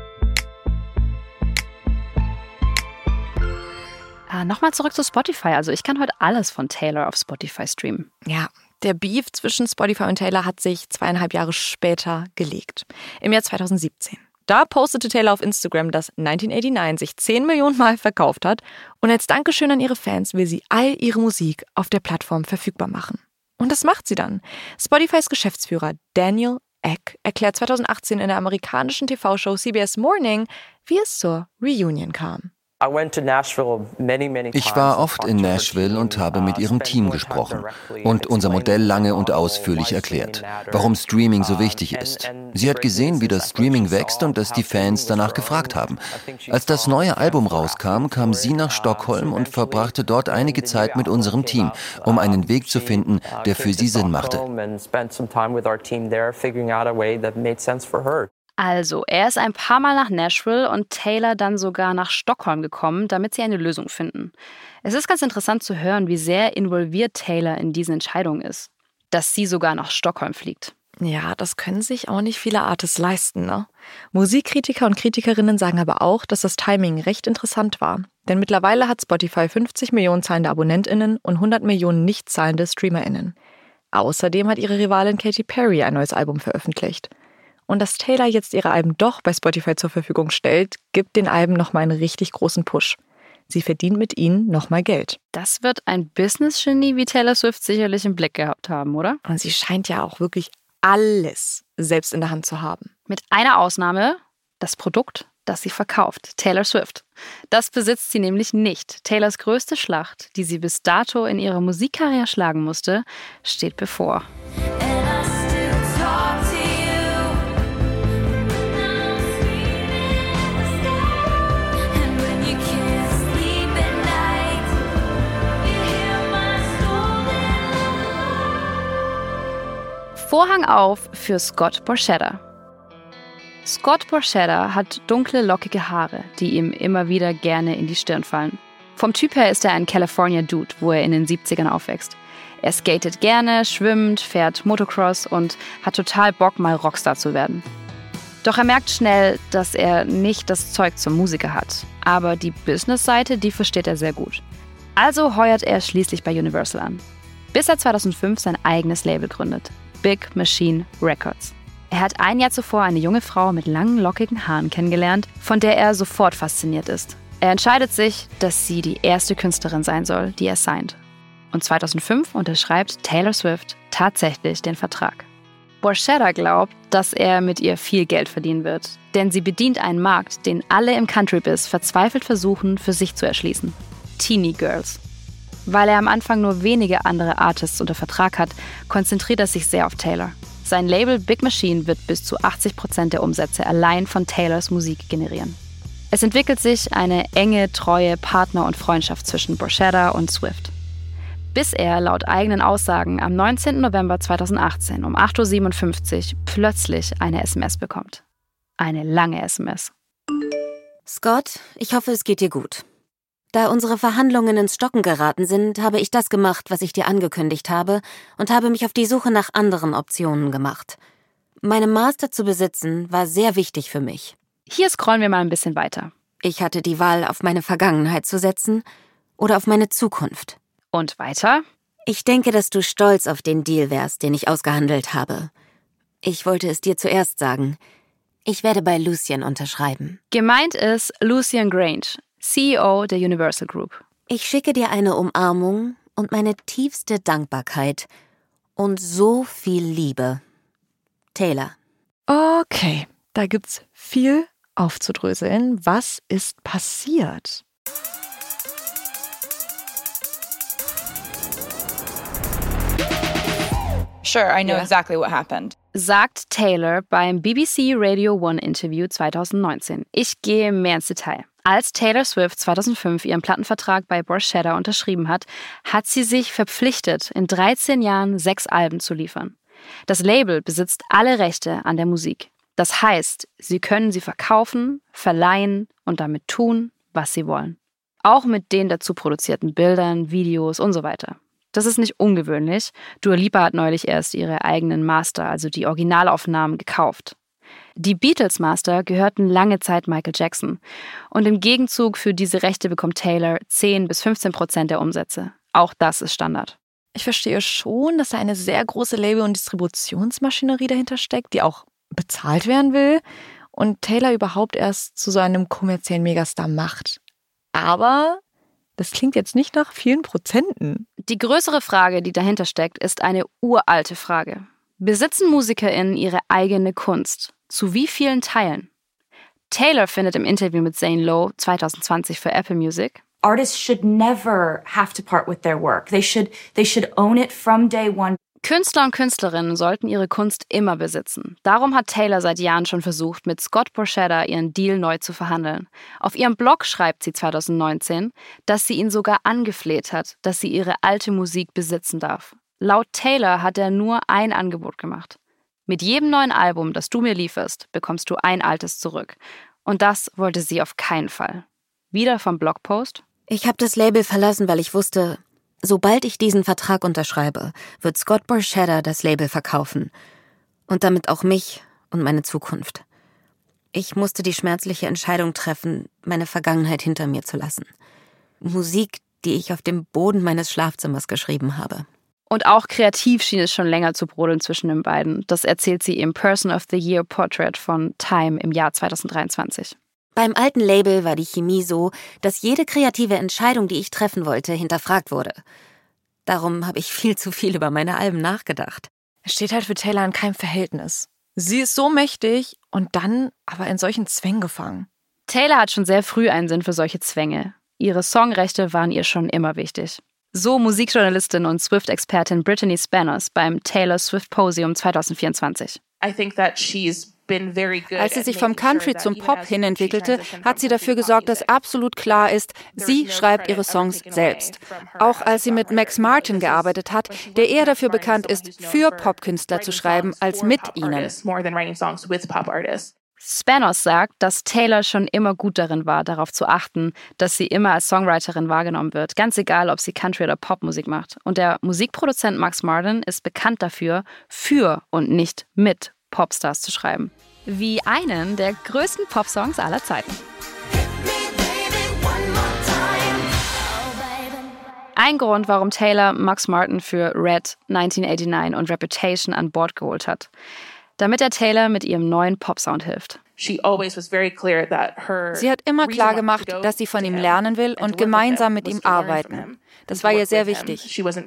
Ah, nochmal zurück zu Spotify. Also ich kann heute alles von Taylor auf Spotify streamen. Ja, der Beef zwischen Spotify und Taylor hat sich zweieinhalb Jahre später gelegt. Im Jahr zweitausendsiebzehn. Da postete Taylor auf Instagram, dass neunzehnhundertneunundachtzig sich zehn Millionen Mal verkauft hat und als Dankeschön an ihre Fans will sie all ihre Musik auf der Plattform verfügbar machen. Und das macht sie dann. Spotifys Geschäftsführer Daniel Ek erklärt zweitausendachtzehn in der amerikanischen T V-Show C B S Morning, wie es zur Reunion kam. Ich war oft in Nashville und habe mit ihrem Team gesprochen und unser Modell lange und ausführlich erklärt, warum Streaming so wichtig ist. Sie hat gesehen, wie das Streaming wächst und dass die Fans danach gefragt haben. Als das neue Album rauskam, kam sie nach Stockholm und verbrachte dort einige Zeit mit unserem Team, um einen Weg zu finden, der für sie Sinn machte. Also, er ist ein paar Mal nach Nashville und Taylor dann sogar nach Stockholm gekommen, damit sie eine Lösung finden. Es ist ganz interessant zu hören, wie sehr involviert Taylor in diese Entscheidung ist, dass sie sogar nach Stockholm fliegt. Ja, das können sich auch nicht viele Artists leisten, ne? Musikkritiker und Kritikerinnen sagen aber auch, dass das Timing recht interessant war. Denn mittlerweile hat Spotify fünfzig Millionen zahlende AbonnentInnen und hundert Millionen nicht zahlende StreamerInnen. Außerdem hat ihre Rivalin Katy Perry ein neues Album veröffentlicht. Und dass Taylor jetzt ihre Alben doch bei Spotify zur Verfügung stellt, gibt den Alben nochmal einen richtig großen Push. Sie verdient mit ihnen nochmal Geld. Das wird ein Business-Genie wie Taylor Swift sicherlich im Blick gehabt haben, oder? Und sie scheint ja auch wirklich alles selbst in der Hand zu haben. Mit einer Ausnahme, das Produkt, das sie verkauft, Taylor Swift. Das besitzt sie nämlich nicht. Taylors größte Schlacht, die sie bis dato in ihrer Musikkarriere schlagen musste, steht bevor. Vorhang auf für Scott Borchetta. Scott Borchetta hat dunkle, lockige Haare, die ihm immer wieder gerne in die Stirn fallen. Vom Typ her ist er ein California Dude, wo er in den siebzigern aufwächst. Er skatet gerne, schwimmt, fährt Motocross und hat total Bock, mal Rockstar zu werden. Doch er merkt schnell, dass er nicht das Zeug zum Musiker hat. Aber die Business-Seite, die versteht er sehr gut. Also heuert er schließlich bei Universal an. Bis er zweitausendfünf sein eigenes Label gründet. Big Machine Records. Er hat ein Jahr zuvor eine junge Frau mit langen, lockigen Haaren kennengelernt, von der er sofort fasziniert ist. Er entscheidet sich, dass sie die erste Künstlerin sein soll, die er signed. Und zweitausendfünf unterschreibt Taylor Swift tatsächlich den Vertrag. Borchetta glaubt, dass er mit ihr viel Geld verdienen wird, denn sie bedient einen Markt, den alle im Country-Biz verzweifelt versuchen, für sich zu erschließen. Teenie Girls. Weil er am Anfang nur wenige andere Artists unter Vertrag hat, konzentriert er sich sehr auf Taylor. Sein Label Big Machine wird bis zu achtzig Prozent der Umsätze allein von Taylors Musik generieren. Es entwickelt sich eine enge, treue Partner- und Freundschaft zwischen Borchetta und Swift. Bis er laut eigenen Aussagen am neunzehnten November zweitausendachtzehn um acht Uhr siebenundfünfzig plötzlich eine S M S bekommt. Eine lange S M S. Scott, ich hoffe, es geht dir gut. Da unsere Verhandlungen ins Stocken geraten sind, habe ich das gemacht, was ich dir angekündigt habe, und habe mich auf die Suche nach anderen Optionen gemacht. Meine Master zu besitzen, war sehr wichtig für mich. Hier scrollen wir mal ein bisschen weiter. Ich hatte die Wahl, auf meine Vergangenheit zu setzen oder auf meine Zukunft. Und weiter? Ich denke, dass du stolz auf den Deal wärst, den ich ausgehandelt habe. Ich wollte es dir zuerst sagen. Ich werde bei Lucian unterschreiben. Gemeint ist Lucian Grange, C E O der Universal Group. Ich schicke dir eine Umarmung und meine tiefste Dankbarkeit und so viel Liebe. Taylor. Okay, da gibt's viel aufzudröseln. Was ist passiert? Sure, I know yeah. exactly what happened. Sagt Taylor beim B B C Radio One Interview zwanzig neunzehn. Ich gehe mehr ins Detail. Als Taylor Swift zweitausendfünf ihren Plattenvertrag bei Borchetta unterschrieben hat, hat sie sich verpflichtet, in dreizehn Jahren sechs Alben zu liefern. Das Label besitzt alle Rechte an der Musik. Das heißt, sie können sie verkaufen, verleihen und damit tun, was sie wollen. Auch mit den dazu produzierten Bildern, Videos und so weiter. Das ist nicht ungewöhnlich. Dua Lipa hat neulich erst ihre eigenen Master, also die Originalaufnahmen, gekauft. Die Beatles-Master gehörten lange Zeit Michael Jackson. Und im Gegenzug für diese Rechte bekommt Taylor zehn bis fünfzehn Prozent der Umsätze. Auch das ist Standard. Ich verstehe schon, dass da eine sehr große Label- und Distributionsmaschinerie dahinter steckt, die auch bezahlt werden will und Taylor überhaupt erst zu so einem kommerziellen Megastar macht. Aber das klingt jetzt nicht nach vielen Prozenten. Die größere Frage, die dahinter steckt, ist eine uralte Frage. Besitzen MusikerInnen ihre eigene Kunst? Zu wie vielen Teilen? Taylor findet im Interview mit Zane Lowe zwanzig zwanzig für Apple Music: Artists should never have to part with their work. They should, they should own it from day one. Künstler und Künstlerinnen sollten ihre Kunst immer besitzen. Darum hat Taylor seit Jahren schon versucht, mit Scott Borchetta ihren Deal neu zu verhandeln. Auf ihrem Blog schreibt sie zwanzig neunzehn, dass sie ihn sogar angefleht hat, dass sie ihre alte Musik besitzen darf. Laut Taylor hat er nur ein Angebot gemacht. Mit jedem neuen Album, das du mir lieferst, bekommst du ein altes zurück. Und das wollte sie auf keinen Fall. Wieder vom Blogpost: Ich habe das Label verlassen, weil ich wusste, sobald ich diesen Vertrag unterschreibe, wird Scott Borchetta das Label verkaufen. Und damit auch mich und meine Zukunft. Ich musste die schmerzliche Entscheidung treffen, meine Vergangenheit hinter mir zu lassen. Musik, die ich auf dem Boden meines Schlafzimmers geschrieben habe. Und auch kreativ schien es schon länger zu brodeln zwischen den beiden. Das erzählt sie im Person of the Year Portrait von Time im Jahr zwanzig dreiundzwanzig. Beim alten Label war die Chemie so, dass jede kreative Entscheidung, die ich treffen wollte, hinterfragt wurde. Darum habe ich viel zu viel über meine Alben nachgedacht. Es steht halt für Taylor in keinem Verhältnis. Sie ist so mächtig und dann aber in solchen Zwängen gefangen. Taylor hat schon sehr früh einen Sinn für solche Zwänge. Ihre Songrechte waren ihr schon immer wichtig. So Musikjournalistin und Swift-Expertin Brittany Spanos beim Taylor Swift Posium zwanzig vierundzwanzig. I think that she's Als sie sich vom Country zum Pop hin entwickelte, hat sie dafür gesorgt, dass absolut klar ist, sie schreibt ihre Songs selbst. Auch als sie mit Max Martin gearbeitet hat, der eher dafür bekannt ist, für Popkünstler zu schreiben, als mit ihnen. Spanos sagt, dass Taylor schon immer gut darin war, darauf zu achten, dass sie immer als Songwriterin wahrgenommen wird, ganz egal, ob sie Country- oder Popmusik macht. Und der Musikproduzent Max Martin ist bekannt dafür, für und nicht mit Popstars zu schreiben. Wie einen der größten Popsongs aller Zeiten. Ein Grund, warum Taylor Max Martin für Red, neunzehnhundertneunundachtzig und Reputation an Bord geholt hat. Damit er Taylor mit ihrem neuen Popsound hilft. Sie hat immer klar gemacht, dass sie von ihm lernen will und gemeinsam mit ihm arbeiten. Das war ihr sehr wichtig.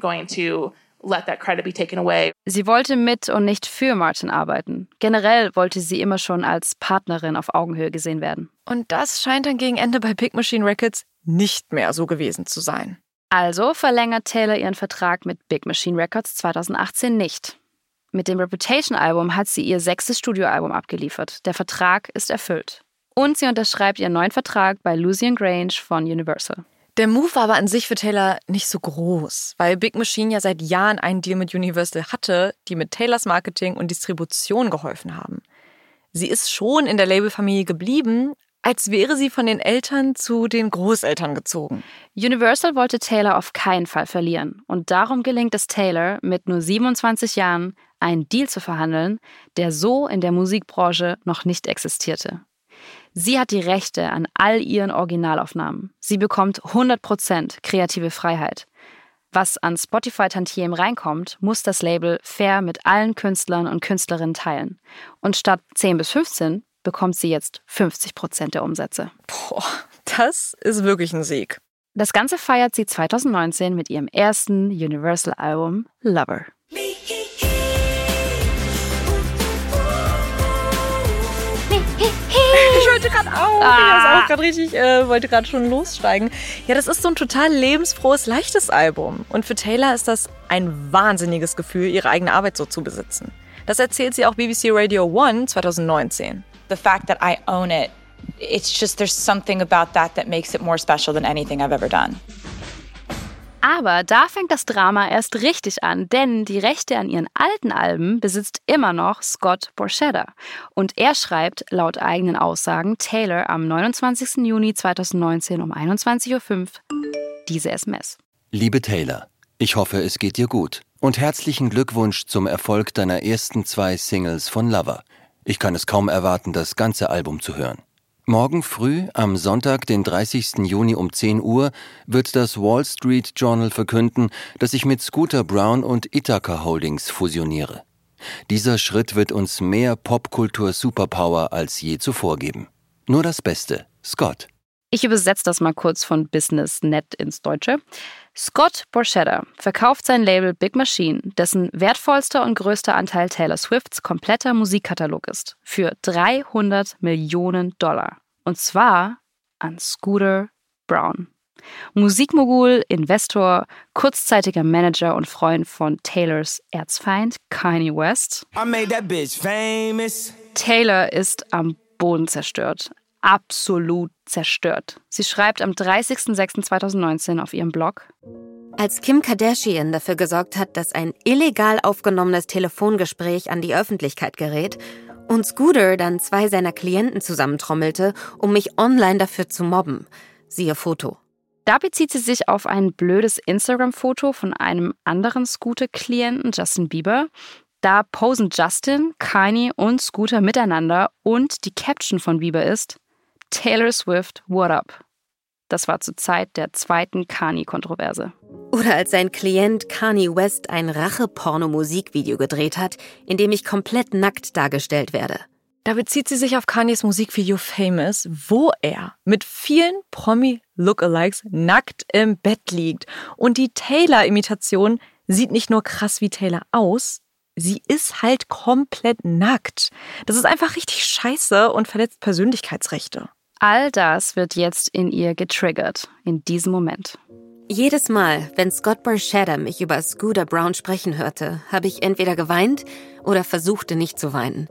Sie wollte mit und nicht für Martin arbeiten. Generell wollte sie immer schon als Partnerin auf Augenhöhe gesehen werden. Und das scheint dann gegen Ende bei Big Machine Records nicht mehr so gewesen zu sein. Also verlängert Taylor ihren Vertrag mit Big Machine Records zwanzig achtzehn nicht. Mit dem Reputation-Album hat sie ihr sechstes Studioalbum abgeliefert. Der Vertrag ist erfüllt. Und sie unterschreibt ihren neuen Vertrag bei Lucian Grange von Universal. Der Move war aber an sich für Taylor nicht so groß, weil Big Machine ja seit Jahren einen Deal mit Universal hatte, die mit Taylors Marketing und Distribution geholfen haben. Sie ist schon in der Labelfamilie geblieben, als wäre sie von den Eltern zu den Großeltern gezogen. Universal wollte Taylor auf keinen Fall verlieren. Und darum gelingt es Taylor, mit nur siebenundzwanzig Jahren einen Deal zu verhandeln, der so in der Musikbranche noch nicht existierte. Sie hat die Rechte an all ihren Originalaufnahmen. Sie bekommt hundert Prozent kreative Freiheit. Was an Spotify-Tantiemen reinkommt, muss das Label fair mit allen Künstlern und Künstlerinnen teilen. Und statt zehn bis fünfzehn bekommt sie jetzt fünfzig Prozent der Umsätze. Boah, das ist wirklich ein Sieg. Das Ganze feiert sie zwanzig neunzehn mit ihrem ersten Universal-Album Lover. Ich wollte gerade auch, ah. ich das auch gerade richtig, äh, wollte gerade schon lossteigen. Ja, das ist so ein total lebensfrohes, leichtes Album. Und für Taylor ist das ein wahnsinniges Gefühl, ihre eigene Arbeit so zu besitzen. Das erzählt sie auch B B C Radio One zwanzig neunzehn. The fact that I own it, it's just there's something about that that makes it more special than anything I've ever done. Aber da fängt das Drama erst richtig an, denn die Rechte an ihren alten Alben besitzt immer noch Scott Borchetta. Und er schreibt laut eigenen Aussagen Taylor am neunundzwanzigsten Juni zweitausendneunzehn um einundzwanzig Uhr fünf diese S M S. Liebe Taylor, ich hoffe, es geht dir gut. Und herzlichen Glückwunsch zum Erfolg deiner ersten zwei Singles von Lover. Ich kann es kaum erwarten, das ganze Album zu hören. Morgen früh, am Sonntag, den dreißigsten Juni um zehn Uhr, wird das Wall Street Journal verkünden, dass ich mit Scooter Braun und Ithaca Holdings fusioniere. Dieser Schritt wird uns mehr Popkultur-Superpower als je zuvor geben. Nur das Beste, Scott. Ich übersetze das mal kurz von Business.net ins Deutsche. Scott Borchetta verkauft sein Label Big Machine, dessen wertvollster und größter Anteil Taylor Swifts kompletter Musikkatalog ist, für dreihundert Millionen Dollar. Und zwar an Scooter Braun. Musikmogul, Investor, kurzzeitiger Manager und Freund von Taylors Erzfeind Kanye West. I made that bitch famous. Taylor ist am Boden zerstört. Absolut zerstört. Sie schreibt am dreißigsten sechsten zweitausendneunzehn auf ihrem Blog: Als Kim Kardashian dafür gesorgt hat, dass ein illegal aufgenommenes Telefongespräch an die Öffentlichkeit gerät und Scooter dann zwei seiner Klienten zusammentrommelte, um mich online dafür zu mobben. Siehe Foto. Da bezieht sie sich auf ein blödes Instagram-Foto von einem anderen Scooter-Klienten, Justin Bieber. Da posen Justin, Kanye und Scooter miteinander und die Caption von Bieber ist: Taylor Swift, what up? Das war zur Zeit der zweiten Kanye-Kontroverse. Oder als sein Klient Kanye West ein Rache-Porno-Musikvideo gedreht hat, in dem ich komplett nackt dargestellt werde. Da bezieht sie sich auf Kanyes Musikvideo Famous, wo er mit vielen Promi-Lookalikes nackt im Bett liegt. Und die Taylor-Imitation sieht nicht nur krass wie Taylor aus, sie ist halt komplett nackt. Das ist einfach richtig scheiße und verletzt Persönlichkeitsrechte. All das wird jetzt in ihr getriggert, in diesem Moment. Jedes Mal, wenn Scott Borchetta mich über Scooter Braun sprechen hörte, habe ich entweder geweint oder versuchte nicht zu weinen.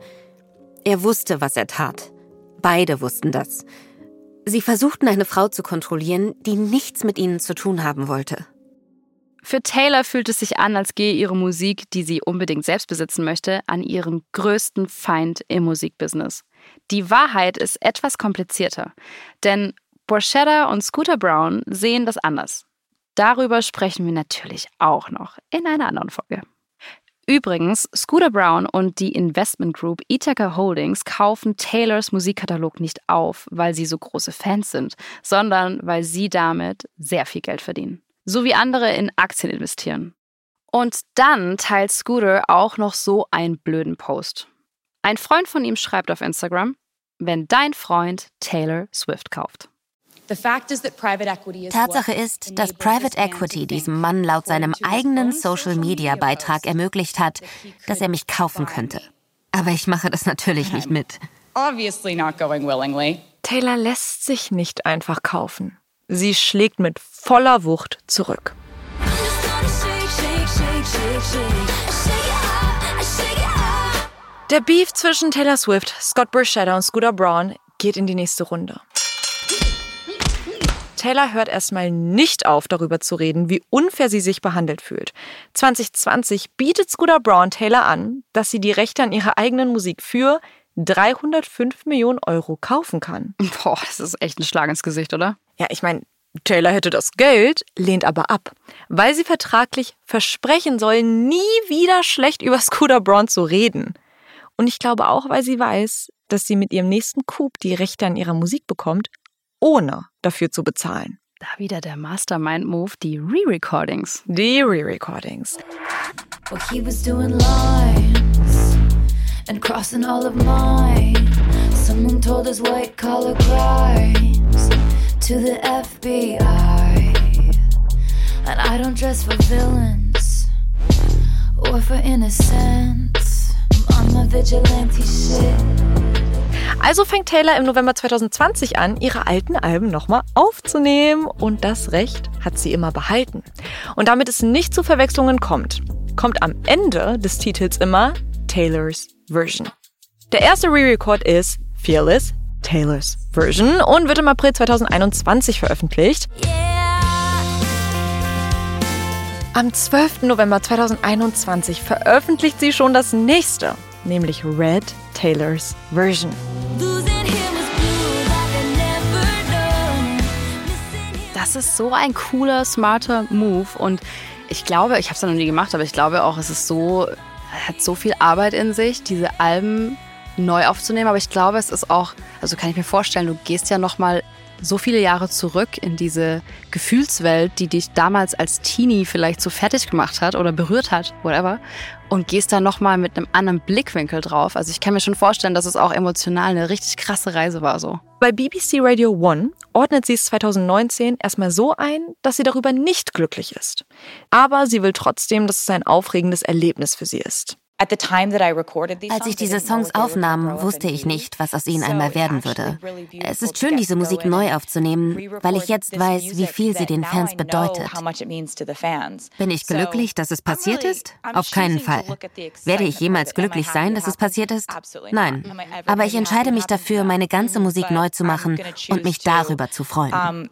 Er wusste, was er tat. Beide wussten das. Sie versuchten, eine Frau zu kontrollieren, die nichts mit ihnen zu tun haben wollte. Für Taylor fühlt es sich an, als gehe ihre Musik, die sie unbedingt selbst besitzen möchte, an ihren größten Feind im Musikbusiness. Die Wahrheit ist etwas komplizierter, denn Borchetta und Scooter Braun sehen das anders. Darüber sprechen wir natürlich auch noch in einer anderen Folge. Übrigens, Scooter Braun und die Investment Group Ithaca Holdings kaufen Taylors Musikkatalog nicht auf, weil sie so große Fans sind, sondern weil sie damit sehr viel Geld verdienen. So wie andere in Aktien investieren. Und dann teilt Scooter auch noch so einen blöden Post. Ein Freund von ihm schreibt auf Instagram: Wenn dein Freund Taylor Swift kauft. Tatsache ist, dass Private Equity diesem Mann laut seinem eigenen Social-Media-Beitrag ermöglicht hat, dass er mich kaufen könnte. Aber ich mache das natürlich nicht mit. Taylor lässt sich nicht einfach kaufen. Sie schlägt mit voller Wucht zurück. Der Beef zwischen Taylor Swift, Scott Borchetta und Scooter Braun geht in die nächste Runde. Taylor hört erstmal nicht auf, darüber zu reden, wie unfair sie sich behandelt fühlt. zwanzig zwanzig bietet Scooter Braun Taylor an, dass sie die Rechte an ihrer eigenen Musik für dreihundertfünf Millionen Euro kaufen kann. Boah, das ist echt ein Schlag ins Gesicht, oder? Ja, ich meine, Taylor hätte das Geld, lehnt aber ab, weil sie vertraglich versprechen soll, nie wieder schlecht über Scooter Braun zu reden. Und ich glaube auch, weil sie weiß, dass sie mit ihrem nächsten Coup die Rechte an ihrer Musik bekommt, ohne dafür zu bezahlen. Da wieder der Mastermind-Move, die Re-Recordings. Die Re-Recordings. Well, he was doing lines and crossing all of mine. Someone told us white collar crimes to the F B I. And I don't dress for villains or for innocence. I'm on my vigilante shit. Also fängt Taylor im November zwanzig zwanzig an, ihre alten Alben nochmal aufzunehmen. Und das Recht hat sie immer behalten. Und damit es nicht zu Verwechslungen kommt, kommt am Ende des Titels immer Taylor's Version. Der erste Re-Record ist Fearless, Taylor's Version und wird im April zwanzig einundzwanzig veröffentlicht. Am zwölften November zwanzig einundzwanzig veröffentlicht sie schon das nächste, nämlich Red, Taylor's Version. Das ist so ein cooler, smarter Move und ich glaube, ich habe es ja noch nie gemacht, aber ich glaube auch, es ist so, hat so viel Arbeit in sich, diese Alben neu aufzunehmen, aber ich glaube, es ist auch, also kann ich mir vorstellen, du gehst ja nochmal so viele Jahre zurück in diese Gefühlswelt, die dich damals als Teenie vielleicht so fertig gemacht hat oder berührt hat, whatever, und gehst da nochmal mit einem anderen Blickwinkel drauf. Also ich kann mir schon vorstellen, dass es auch emotional eine richtig krasse Reise war so. Bei B B C Radio One ordnet sie es zwanzig neunzehn erstmal so ein, dass sie darüber nicht glücklich ist. Aber sie will trotzdem, dass es ein aufregendes Erlebnis für sie ist. Als ich diese Songs aufnahm, wusste ich nicht, was aus ihnen einmal werden würde. Es ist schön, diese Musik neu aufzunehmen, weil ich jetzt weiß, wie viel sie den Fans bedeutet. Bin ich glücklich, dass es passiert ist? Auf keinen Fall. Werde ich jemals glücklich sein, dass es passiert ist? Nein. Aber ich entscheide mich dafür, meine ganze Musik neu zu machen und mich darüber zu freuen.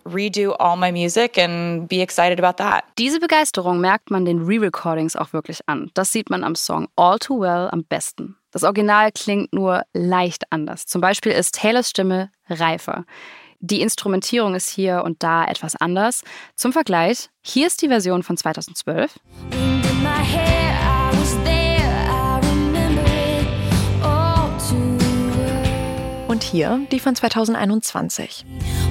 Diese Begeisterung merkt man den Re-Recordings auch wirklich an. Das sieht man am Song All Too Well am besten. Das Original klingt nur leicht anders. Zum Beispiel ist Taylors Stimme reifer. Die Instrumentierung ist hier und da etwas anders. Zum Vergleich, hier ist die Version von zweitausendzwölf. Und hier die von zwanzig einundzwanzig.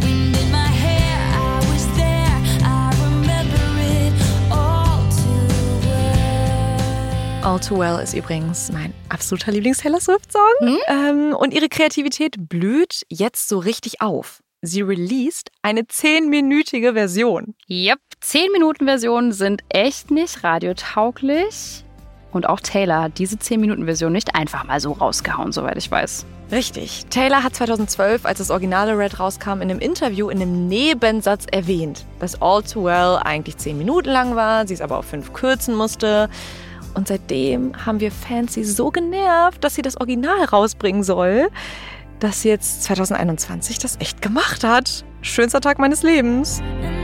All Too Well ist übrigens mein absoluter Lieblings-Taylor Swift-Song. Mhm. Ähm, und ihre Kreativität blüht jetzt so richtig auf. Sie released eine zehnminütige Version. Yep, zehn Minuten Versionen sind echt nicht radiotauglich. Und auch Taylor hat diese zehn Minuten Version nicht einfach mal so rausgehauen, soweit ich weiß. Richtig. Taylor hat zweitausendzwölf, als das originale Red rauskam, in einem Interview in einem Nebensatz erwähnt, dass All Too Well eigentlich zehn Minuten lang war, sie es aber auf fünf kürzen musste. Und seitdem haben wir Fans sie so genervt, dass sie das Original rausbringen soll, dass sie jetzt zwanzig einundzwanzig das echt gemacht hat. Schönster Tag meines Lebens.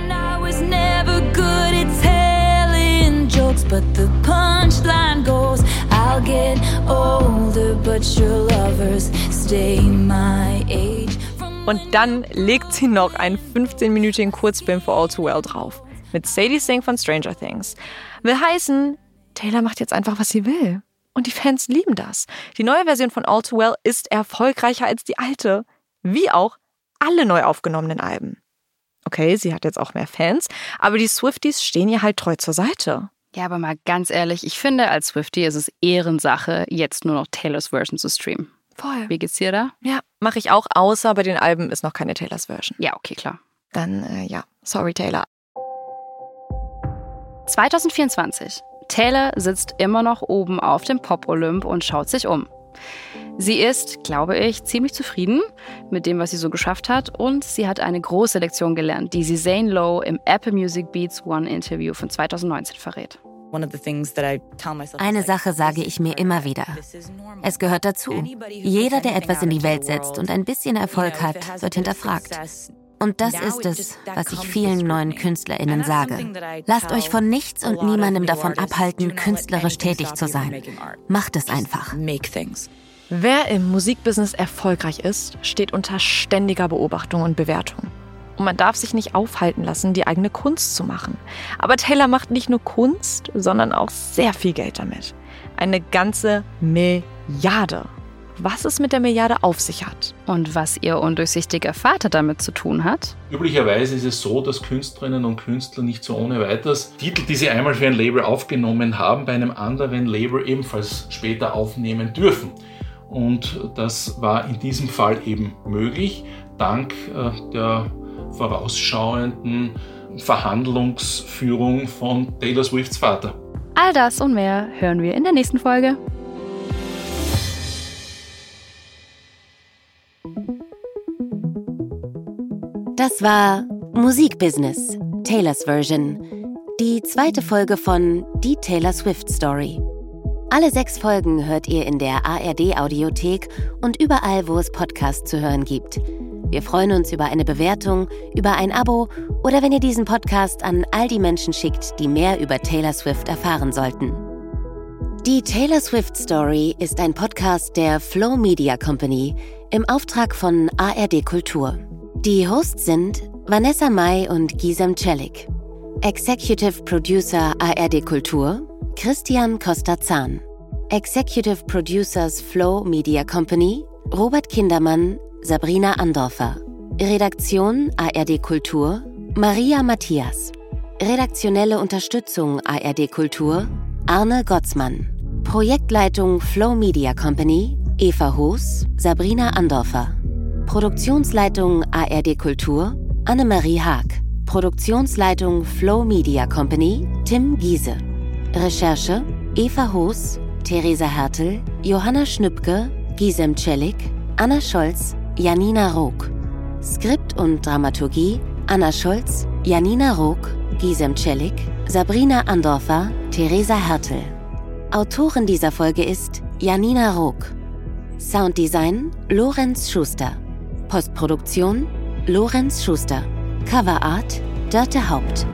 Und dann legt sie noch einen fünfzehnminütigen Kurzfilm für All Too Well drauf. Mit Sadie Sink von Stranger Things. Will heißen, Taylor macht jetzt einfach, was sie will. Und die Fans lieben das. Die neue Version von All Too Well ist erfolgreicher als die alte. Wie auch alle neu aufgenommenen Alben. Okay, sie hat jetzt auch mehr Fans, aber die Swifties stehen ihr halt treu zur Seite. Ja, aber mal ganz ehrlich, ich finde, als Swiftie ist es Ehrensache, jetzt nur noch Taylors Version zu streamen. Voll. Wie geht's dir da? Ja, mache ich auch, außer bei den Alben ist noch keine Taylors Version. Ja, okay, klar. Dann, äh, ja, sorry Taylor. zwanzig vierundzwanzig. Taylor sitzt immer noch oben auf dem Pop-Olymp und schaut sich um. Sie ist, glaube ich, ziemlich zufrieden mit dem, was sie so geschafft hat. Und sie hat eine große Lektion gelernt, die sie Zane Lowe im Apple Music Beats One Interview von zwanzig neunzehn verrät. Eine Sache sage ich mir immer wieder. Es gehört dazu. Jeder, der etwas in die Welt setzt und ein bisschen Erfolg hat, wird hinterfragt. Und das ist es, was ich vielen neuen KünstlerInnen sage. Lasst euch von nichts und niemandem davon abhalten, künstlerisch tätig zu sein. Macht es einfach. Wer im Musikbusiness erfolgreich ist, steht unter ständiger Beobachtung und Bewertung. Und man darf sich nicht aufhalten lassen, die eigene Kunst zu machen. Aber Taylor macht nicht nur Kunst, sondern auch sehr viel Geld damit. Eine ganze Milliarde. was es mit der Milliarde auf sich hat. Und was ihr undurchsichtiger Vater damit zu tun hat. Üblicherweise ist es so, dass Künstlerinnen und Künstler nicht so ohne weiteres Titel, die sie einmal für ein Label aufgenommen haben, bei einem anderen Label ebenfalls später aufnehmen dürfen. Und das war in diesem Fall eben möglich, dank äh, der vorausschauenden Verhandlungsführung von Taylor Swifts Vater. All das und mehr hören wir in der nächsten Folge. Das war Musikbusiness, Taylors Version. Die zweite Folge von Die Taylor Swift Story. Alle sechs Folgen hört ihr in der A R D-Audiothek und überall, wo es Podcasts zu hören gibt. Wir freuen uns über eine Bewertung, über ein Abo oder wenn ihr diesen Podcast an all die Menschen schickt, die mehr über Taylor Swift erfahren sollten. Die Taylor Swift Story ist ein Podcast der Flow Media Company im Auftrag von A R D Kultur. Die Hosts sind Vanessa Mai und Gisem Celik. Executive Producer A R D Kultur Christian Costa-Zahn. Executive Producers Flow Media Company Robert Kindermann, Sabrina Andorfer. Redaktion A R D Kultur Maria Matthias. Redaktionelle Unterstützung A R D Kultur Arne Gottsmann. Projektleitung Flow Media Company Eva Hoos, Sabrina Andorfer. Produktionsleitung A R D Kultur Annemarie Haag. Produktionsleitung Flow Media Company Tim Giese. Recherche Eva Hoos, Theresa Hertel, Johanna Schnüppke, Gisem Celik, Anna Scholz, Janina Rook. Skript und Dramaturgie Anna Scholz, Janina Rook, Gisem Celik, Sabrina Andorfer, Theresa Hertel. Autorin dieser Folge ist Janina Rook. Sounddesign Lorenz Schuster. Postproduktion Lorenz Schuster. Coverart Dörte Haupt.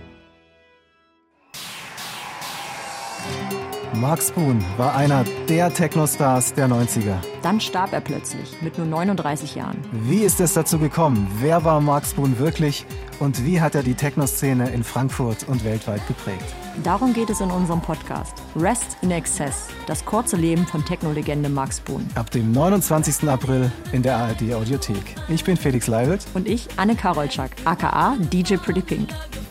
Mark Spoon war einer der Techno-Stars der neunziger. Dann starb er plötzlich, mit nur neununddreißig Jahren. Wie ist es dazu gekommen? Wer war Mark Spoon wirklich? Und wie hat er die Techno-Szene in Frankfurt und weltweit geprägt? Darum geht es in unserem Podcast. Rest in Excess, das kurze Leben von Techno-Legende Mark Spoon. Ab dem neunundzwanzigsten April in der A R D-Audiothek. Ich bin Felix Leibelt. Und ich, Anne Karolczak, aka D J Pretty Pink.